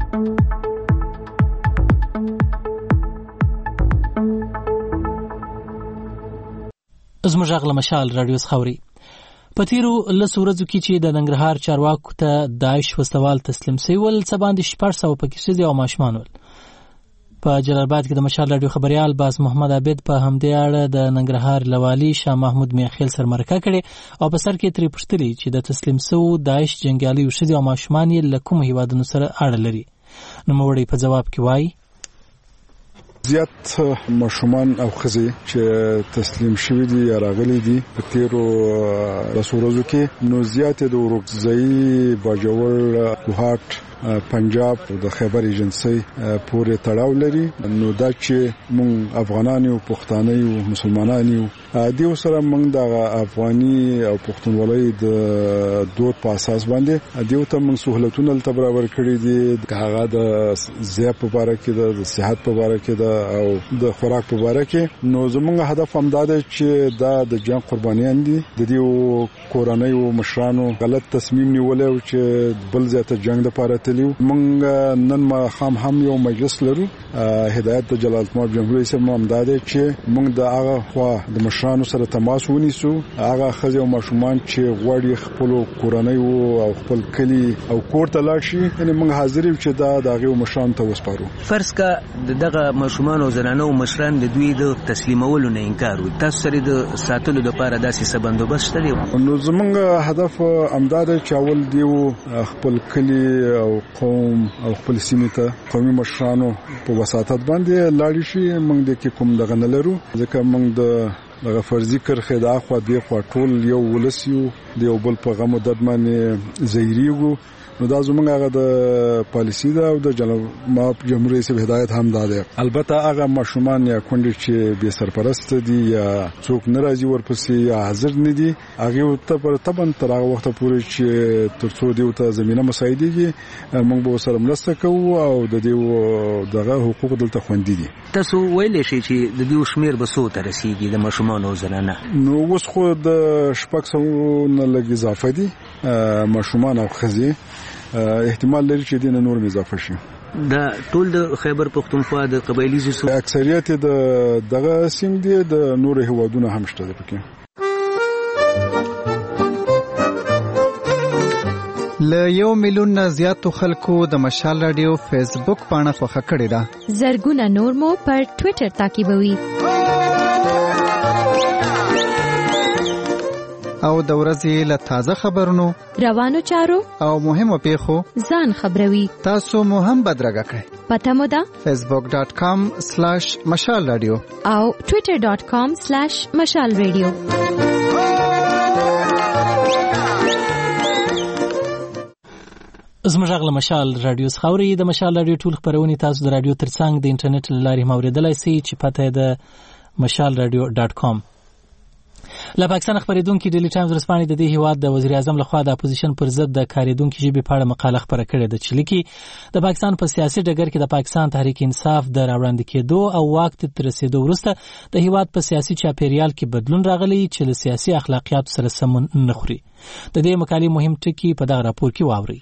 زموږ غږ له مشال رادیو څخه اورئ. په تیرو لسو ورځو کې چې د ننګرهار چارواکو ته داعش وسوال تسلیم سوي ول څه باندې شپږ سوه پکې ښځې او ماشومان ول. په جلال آباد کې د مشال رادیو خبريال باز محمد عابد په همدې اړه د ننګرهار لوالي شاه محمود میاخیل سره مرکه کړې او په سر کې ترې پوښتلي چې د تسلیم سوو داعش جنګیالیو ښځې او ماشومان یې له کومو هیوادونو سره اړه لري. نوموړی په ځواب کې وایي: زیات ماشومان او ښځې چې تسلیم شوي دي یا راغلي دي په تیرو لسو ورځو کې نو زیات د ورکزۍ، باجوړ، کوهاټ، پنجاب د خیبر ایجنسی پورې تړاو لري. نو دا چې مونږ افغانان یو، پښتانه یو، مسلمانان یو، دیو سره مونږ د افغاني او پښتونولۍ د دود په اساس باندې دیو ته مونږ سہولتونه تل برابر کړی دي. هغه د زیات په اړه کې د صحت په اړه کې او د خوراک په اړه کې. نو زمونږ هدف هم دا دی چې دا د جنگ قربانیان دي. د دې کورنۍ او مشرانو غلط تصمیم نیولای او چې بل ځای جنگ د پاره مونږ نن ما خام هم یو مجلس لرو. هدایت د جلال الطمع جمهوریت سره ممداده چې مونږ د هغه خوا د مشرانو سره تماس ونیسو. هغه خځې او ماشومان چې غواړي خپل کورنۍ او خپل کلی او کور ته لاړ شي یعنی مونږ حاضر یو چې دا دغه مشران ته وسپارو. فرض کا دغه ماشومان او زنانو مشران د دوی د تسلیمولو نه انکار وي، تاسو سره د ساتلو لپاره داسې څه بندوبست لري؟ نو زمونږ هدف امداده چې اول دیو خپل کلی او قوم او خپل سیمه ته قومي مشرانو په وساتت باندې لاړ شي. موږ د کوم دغه نه لرو ځکه موږ د دغه فرضي کرخه د اخوا دی خو ټول یو ولسیو دی او بل په غمو دد باندې زیریګو. نو دا زمونږ هغه د پالیسی دا او د جمهوریت جمهوریت سره هدایت هم ده. البته هغه ماشومان یا کونډې چې به سرپرست دي یا څوک ناراضي ورپسې یا حاضر نه دي هغه ته پر تبن تر هغه وخت پورې چې ترڅو دیو ته زمينه مساعدېږي موږ به سره مرسته کوو او د دیو دغه حقوق دلته خوندي دي. تاسو ویلې شي چې د دیو شمیر به څو ته رسیدي د ماشومان او زنانه؟ نو اوس خو د شپږ سوه نه لږ اضافه دي ماشومان او ښځې. احتمال لري چې دینه نور اضافه شي. دا ټول د خیبر پختونخوا د قبایلی زو اکثریت د دغه سیم دي د نور هوادونو هم شته پکې. له یو میلیون نه زیاتو خلکو د مشال رادیو فیسبوک پاڼه خوښه کړې ده. زرګونه نور مو پر ټوئیټر تعقیبوي. او د ورځې له تازه خبرونو، روانو چارو او مهمو پیښو ځان خبروي. تاسو مو هم بدرګه کړئ. پته مو ده فیسبوک ډاٹ کام سلاش مشال رادیو او ټوئیټر ډاټ کام سلاش مشال رادیو. زموږ غږ له مشال رادیو څخه اورئ. د مشال رادیو ټول خبرونه تاسو د رادیو ترڅنګ د انټرنیټ له لارې هم اورېدلای شئ چې پته یې د مشال رادیو ډاټ کام. له پاکستان خبرېدونکي ډیلی ټایمز ورځپاڼې د دې هیواد د وزیر اعظم لخوا د اپوزیشن پر ضد د کارېدونکي ژبې په اړه مقاله خپره کړې ده چې لیکي د پاکستان په سیاسي ډګر کې د پاکستان تحریک انصاف د راوړاندې کېدو او واک ته تر رسېدو وروسته د هیواد په سیاسي چاپیریال کې بدلون راغلی چې له سیاسي اخلاقیاتو سره سم نه خوري. د دې مقالې مهم ټکي په دغه راپور کې واورئ.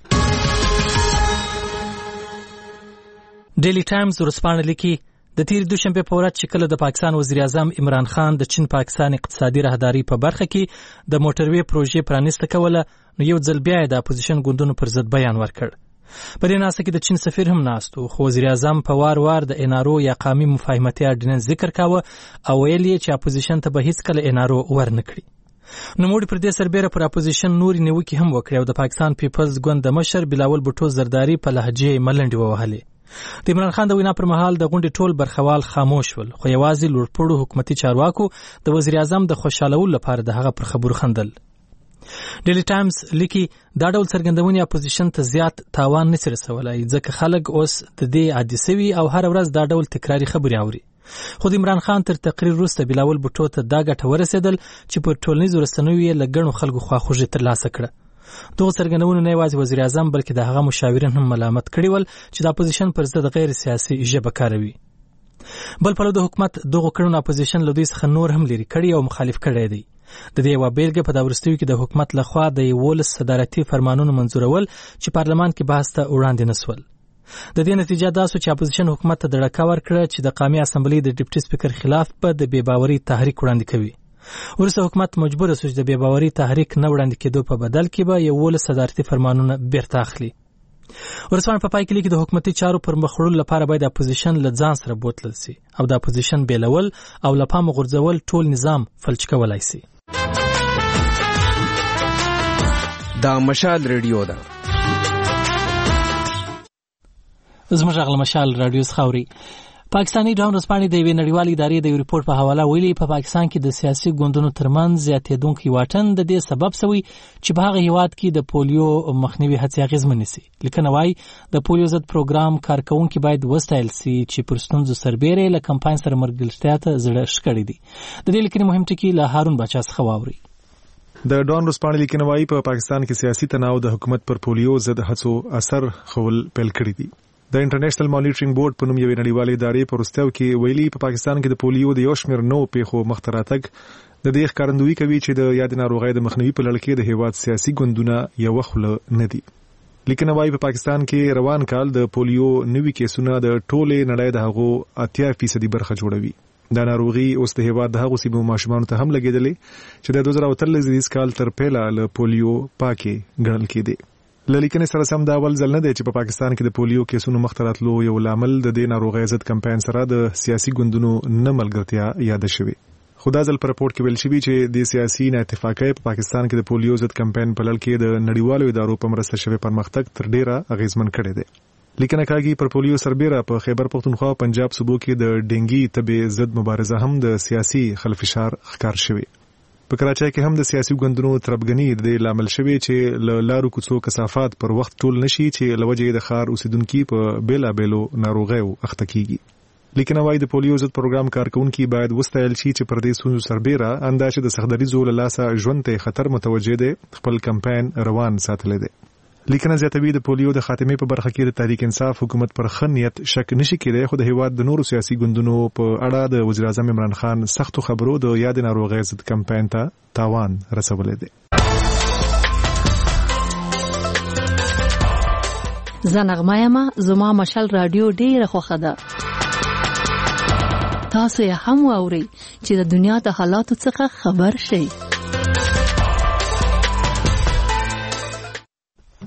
ډیلی ټایمز ورځپاڼه لیکي د تیر دوشنبه په ورځ چې کله د پاکستان وزیر اعظم عمران خان د چین پاکستان اقتصادي راهداري په برخه کې د موټروي پروژې پرانیسته کوله، نو یو ځل بیا د اپوزیشن ګوندونو پر ضد بیان ورکړ. په دې ناسته کې د چین سفیر هم ناست و، خو وزیر اعظم په وار وار د انارو یا قامي مفاهمتي اډیننس ذکر کاوه او ویل یې چې اپوزیشن ته به هیڅ کله انارو ورنکړي. نو موږ پر دې سربېره پر اپوزیشن نوري نیوکې هم وکړې او د پاکستان پیپلز ګوند د مشر بلاول بوټو زرداری په لهجه ملنډې ووهلې. د عمران خان د وینا پر مهال د غونډې ټول برخوال خاموش ول، خو یوازې لوړپوړو حکومتي چارواکو د وزیر اعظم د خوشحالولو لپاره د هغه پر خبرو خندل. ډیلی ټایمز لیکي دا ډول څرګندونې اپوزیشن ته زیات تاوان نشي رسولای، ځکه خلک اوس د دې عادي سوي او هر ورځ دا ډول تکراری خبرې اوري. خو د عمران خان تر تقریر وروسته بلاول بوټو ته دا ګټه ورسېدل چې پر ټولنیزو رسنیو یې له ګڼو خلکو خواخوږي ترلاسه کړه. دغه څرګندونو نه یوازې وزیر اعظم بلکې د هغه مشاورین هم ملامت کړي ول چې د اپوزیشن پر ضد غیر سیاسي ژبه کاروي. بل پلو د حکومت دغه کړنو اپوزیشن له دوی څخه نور هم لري کړي او مخالف کړي دي. د دې یوه بیلګه په دا وروستیو کې د حکومت لخوا د یولس صدارتي فرمانونو منظورول چې پارلمان کې بحث ته وړاندې نسول. د دې نتیجه دا سو چې اپوزیشن حکومت ته دړکه ورکړه چې د قومي اسمبلی د ډیپټي سپیکر خلاف په د بې باوري تحریک وړاندې کوي. ورسته حکومت مجبور شو چې د بې باوري تحریک نه وړاندې کېدو په بدل کې به یولس صدارتي فرمانونه بیرته اخلي. ورسپاڼه په پای کې لیکي د حکومتي چارو پر مخ وړلو لپاره باید اپوزیشن له ځان سره بوتلل شي او د اپوزیشن بیلول او له پامه غورځول ټول نظام فلج کولای شي. دا مشال رادیو ده. زموږ غږ له مشال رادیو څخه اورئ. پاکستاني ډاون ورځپاڼې د یوې نړیوالې ادارې د یو ریپورت په حواله ویلي په پاکستان کې د سیاسي ګوندونو ترمنځ زیاتېدونکی واټن د دې سبب شوی چې په هغه هیواد کې د پولیو مخنیوي هڅې اغېزمنې شي. لیکنه وايي د پولیو ضد پروګرام کارکونکي باید وستایل شي چې پر ستونزو سربېره له کمپاین سره ملګرتیا ته زړه ښکړي دي. د دې لیکنې مهم ټکي له هارون باچا څخه واورئ. د ډاون ورځپاڼې لیکنه وايي په پاکستان کې سیاسي تناو د حکومت پر پولیو ضد هڅو اثر خول پیل کړی دي. د انټرنیشنل مانیټرینګ بورډ په نوم یوې نړیوالې ادارې په وروستیو کې ویلي په پاکستان کې د پولیو د یو شمېر نوو پیښو مخته راتګ د دې ښکارندویي کوي چې د یادې ناروغۍ د مخنیوي په لړ کې د هیواد سیاسي ګوندونه یوه خوله نه دي. لیکنه وايي په پاکستان کې روان کال د پولیو نوي کیسونه د ټولې نړۍ د هغو اتیا فیصدي برخه جوړوي. دا ناروغي اوس د هیواد د هغو سیمو ماشومانو ته هم لګېدلې چې د دوه زره اتلس کال تر پیله له پولیو پاکې ګڼل کېدې. لیکنې سره سم دا اول ځل نه دی چې په پاکستان کې د پولیو کیسونو مخته راتلو یو لامل د دې ناروغۍ ضد کمپاین سره د سیاسي ګوندونو نه ملګرتیا یاد شوې. خو دا ځل په راپورټ کې ویل شوي چې د سیاسي نااتفاقۍ په پاکستان کې د پولیو ضد کمپاین په لړ کې د نړیوالو ادارو په مرسته شوی پرمختګ تر ډیره اغیزمن کړی دی. لیکنه کاږي پر پولیو سربېره په خیبر پختونخوا او پنجاب صوبو کې د ډینګي تبې ضد مبارزه هم د سیاسي خلفشار ښکار شوی. په کراچۍ کې هم د سیاسي ګوندونو تربګنۍ د لامل شوی چې له لارو کوڅو کثافات پر وخت ټول نشي چې لوجې د خار اوسیدونکو په بیلا بیلو ناروغیو اخته کیږي. لیکنه وايي د پولیو ضد پروګرام کارکونکي باید وستایل شي چې پر دې ستونزو سربېره اندازه د سختدریزو له لاسه ژوند ته خطر متوجه دي خپل کمپاین روان ساتل دي. لیکنه زیاتوي د پولیو د خاتمې په برخه کې د تحریک انصاف حکومت پر خنیت شک نشي کېدای، خو د هیواد د نورو سیاسي ګوندونو په اړه د وزیر اعظم عمران خان سختو خبرو د یاد ناروغۍ ضد کمپاین ته تاوان رسولې دي. زنغمایما زما مشال رادیو ډیره خوښه ده. تاسو یې هم واورئ چې د دنیا د حالاتو څخه خبر شئ.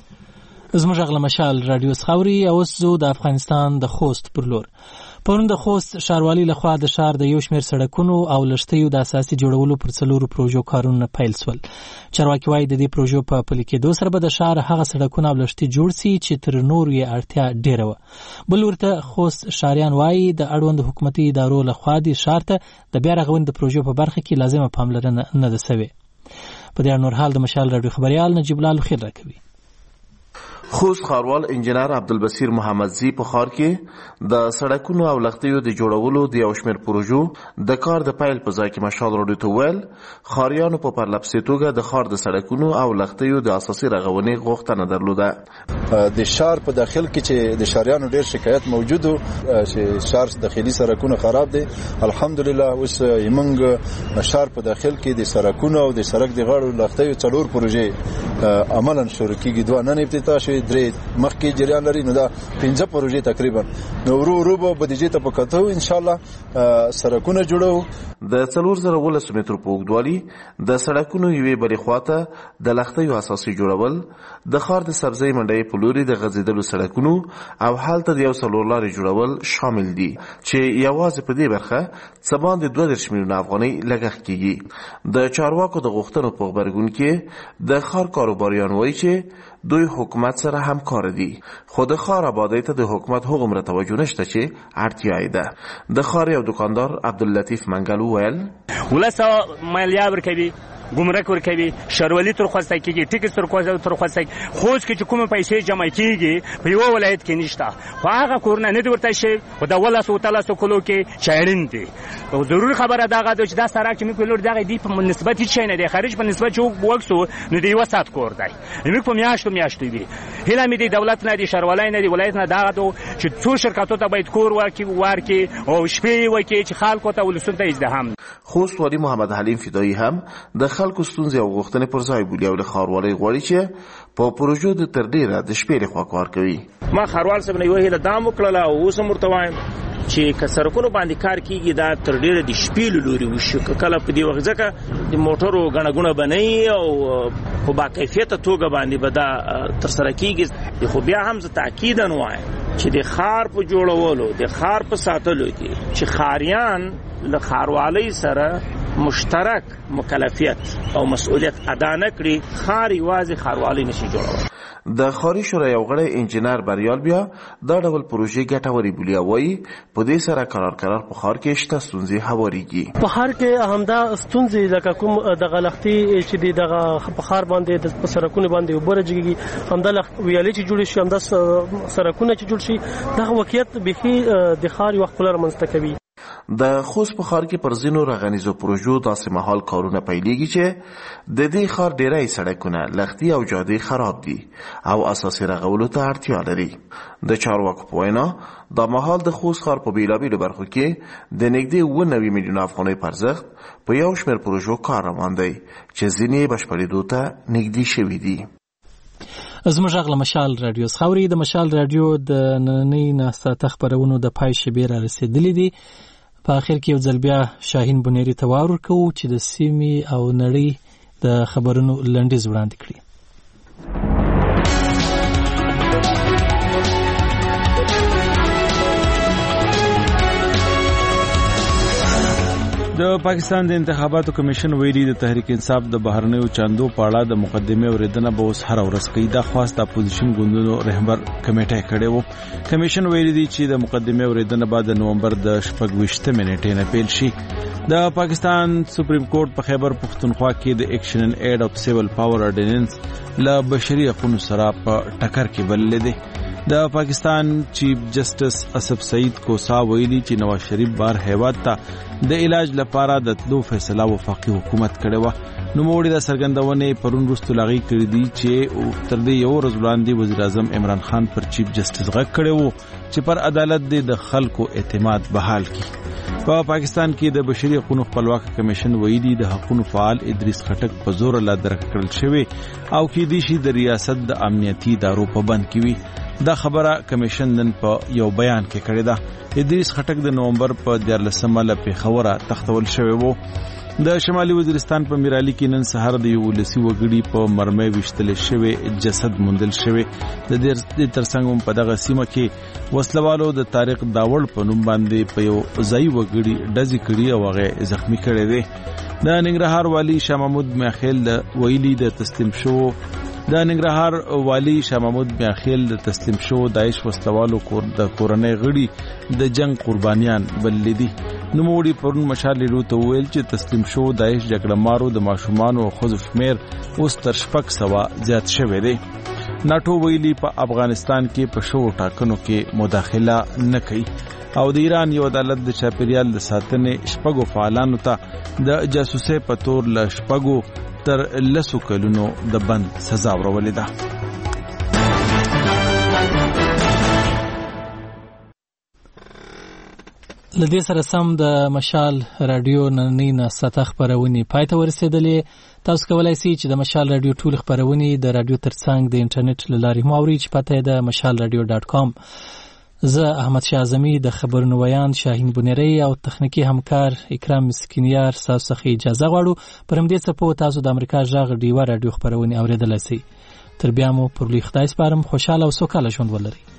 زموږ غږ له مشال رادیو خاوري او زو د افغانستان د خوست پر لور. پرون د خوست ښاروالي لخوا د ښار د یو شمېر سړکونو او لښتیو د اساسي جوړولو پر څلورو پروژو کارونه پیل شول. چارواکي وایي د دې پروژو په پلي کېدو سره به د ښار هغه سړکونه او لښتي جوړ سي چې تر نورو یې اړتیا ډېره وه. بل ورته خوست ښاریان وایي د اړوند حکومتي ادارو لخوا دې ښار ته د بیا رغونې د پروژو په برخه کې لازمه پاملرنه نه ده سوې. په دې نور حال د مشال رادیو خبريال نجیب الله خیر راکوي. خوست ښاروال انجنیر عبدالبصیر محمدزی په ښار کې د سړکونو او لښتیو د جوړولو د یو شمېر پروژو د کار د پیل په ځای کې مشال راډیو ته وویل ښاریانو په پرلپسې توګه د ښار د سړکونو او لښتیو د اساسي رغونې غوښتنه درلوده. د ښار په داخل کې چې د ښاریانو ډېر شکایت موجود و چې ښار داخلي سړکونه خراب دي. الحمدلله اوس موږ ښار په داخل کې د سړکونو او د سړک د غاړو لښتیو څلور پروژې عملاً شروع کېږي. دوه نن افتتاح شوي، درې مخکې جریان لري، نو دا پنځه پروژې تقریبا نو ورو ورو به بودیجې ته پکاتو ان شاء الله سړکونه جوړو. د څلور زره ولس مترو په اوږدوالي د سړکونو یوې بلې خواته د لښتیو اساسي جوړول، د ښار د سبزۍ منډۍ په لوري د غځېدلو سړکونو او هلته د یو څلور لارې جوړول شامل دي چې یوازې په دې برخه څه باندې دوه دېرش میلیونه افغانۍ لګښت کېږي. د چارواکو د غوښتنو په غبرګون کې د ښار کاروباریان وایي چې دوی حکومت سره همکار دي، خو د ښار آبادۍ ته د حکومت هغومره توجه نشته چې اړتیا یې ده. د ښار یو دکاندار عبداللطیف منګل وویل ولس مالیه ورکوي، ګمرک ورکوي، ښاروالي ترخواسته کېږي، ټکس ترخواسته کېږي. خوست کې چې کومه پیسې جمع کېږي په یوه ولایت کې نشته، خو هغه کورونه نه دي ورته شوي، خو د ولسو اتلسو کلو کې چې اړین دي. ضروري خبره دغه ده چې دا سړک چې موږ په لور دغه دی په نسبت هېڅ شی نه دی، خارج په نسبت چې وکړو نو د یوه ساعت کور دی، موږ په میاشتو میاشتو وي. هیله مې دی دولت نه دی، ښاروالۍ نه دی، ولایت نه دغه ده چې څو شرکتو ته باید کور ورکړي او شپې یې وکړي چې خلکو ته ولسونو ته ازدحام. خوست والي محمد حلیم فدایي هم د خلکو ستونزې او غوښتنې پر ځای بولي او له ښاروالۍ غواړي چې په پروژو د تر ډېره د شپې لخوا کار کوي. ما ښاروال صاحب نه یوه هیله دا هم وکړله او اوس هم ورته وایم چې که سړکونو باندې کار کېږي دا تر ډېره د شپې له لورې وشي. که کله په دې وخت ځکه د موټرو ګڼه ګوڼه به نه وي او په باکیفیته توګه باندې به دا ترسره کېږي. خو بیا هم زه تاکیدا وایم چې د ښار په جوړولو، د ښار په ساتلو کې چې ښاریان له ښاروالۍ سره مشترک مکلفیت او مسؤلیت ادا نه کړي، ښار یوازې ښاروالۍ نشي جوړولی. د ښاري شورا یو غړی انجینر بریال بیا دا ډول پروژې ګټورې بولي او وایي په دې سره قرار قرار په ښار کې شته ستونزې هوارېږي. په ښار کې همدا ستونزې لکه کوم دغه لښتي چې دغه په ښار باندې په سړکونو باندې اوبه راجګېږي، همدا ویالې چې جوړې شي، همدا سړکونه چې جوړ شي، دغه واقعیت بیخي د ښار یوه ښکلا رامنځته کوي. د خوست په ښار کې پر ځینو رغنیزو پروژو داسې مهال کارونه پیلېږي چې د دې ښار ډېری سړکونه، لښتي او جادې خراب دي او اساسي رغولو ته اړتیا لري. د چارواکو په وینا دا مهال د خوست ښار په بېلابېلو برخو کې د نږدې اوه نوي میلیونه افغانۍ په ارزښت په یو شمېر پروژو کار روان دی چې ځینې یې بشپړېدو ته نږدې شوي دي. زموږ غږ له مشال رادیو خاوري. د مشال رادیو د نننۍ ناسته خبرونو د پای شیبې را رسېدلې دي. په اخر کې یو ځل بیا شاهین بنيري ته وار ورکوو چې د سیمې او نړۍ د خبرونو لنډیز وړاندې کړي. د پاکستان د انتخاباتو کمیشن ویلي د تحریک انصاف د بهرنیو چاندو په اړه د مقدمې اوریدنه به اوس هر ورځ کوي. دا خواست د اپوزیشن ګوندونو رهبر کمیټه کړې وو. کمیشن ویلي دی چې د مقدمې اوریدنه بعد د نومبر د شپږویشتمې نیټې نه پیل شي. د پاکستان سپریم کورټ په خیبر پختونخوا کې د ایکشن ان ایډ اف سیول پاور اورډیننس له بشري حقوقو سره په ټکر کې بلل دي. د پاکستان چیف جسټس اسف سعید کوسا ویلي چې نواز شریف بار هیواد ته د علاج لپاره د تلو فیصله وفاقي حکومت کړې و. نوموړي د څرګندونې پرون وروسته لغوي کړې دي چې تر دې یو ورځ وړاندې وزیر اعظم عمران خان پر چیف جسټس غږ کړی و چې پر عدالت د خلکو اعتماد بحال کړي. په پاکستان کې د بشري حقوقو خپلواک کمیشن ویلي د حقوقو فعال ادریس خټک په زور لا درک کړل شوی او کې دي چې د ریاست د امنیتي ادارو په بند کې وي. دا خبره کمیشن نن په یو بیان کې کړې ده. ادریس خټک د نومبر په دیارلسمه له پیښوره تختول شوی وو. د شمالي وزیرستان په میرالي کې نن سهار د یو ولسي وګړي په مرمۍ وشتل شوی جسد موندل شوی. د دې ترڅنګ په دغه سیمه کې وسلوالو د طارق داوړ په نوم باندې په یو ځای وګړي ډزې کړي او هغه زخمی کړي دي. د ننګرهار والی شاه محمود میاخیل د ویلي د تسلیم شو د ننګرهار والی شاه محمود میاخیل د تسلیم شو داعش وسلوالو کور د کورنۍ غړي د جنگ قربانیان بلل دي. نوموړي پرون مشال لیرو ته ویل چې تسلیم شو داعش جګړه مارو د ماشومان او خزو شمیر اوس تر شپږ سوه زیات شوی دی. ناټو ویلي په افغانستان کې په شو ټاکنو کې مداخله نه کوي او د ایران یو عدالت د چاپیریال د ساتنې شپږو فعالانو ته د جاسوسۍ په تور له شپږو تر لسو کلونو د بند سزا ورولې ده. لدې سره سم د مشال رادیو نننۍ ناسته خبرونه پای ته ورسېدلې. تاسو کولای شئ چې د مشال رادیو ټول خبرونه د رادیو ترڅنګ د انټرنیټ له لارې موري چې پته ده مشال رادیو ډاټ کام. زه احمد شاه اعظمي د خبرونو ویان شاهین بنيري او تخنیکی همکار اکرام مسکینیار تاسو څخه اجازه غواړو. پر همدې څپو تاسو د امریکا ژغ ډیوه رادیو خبرونه اوریدلای شئ. تر بیا مو پر لوی خدای سپارم. خوشاله او سوکاله ژوند ولرئ.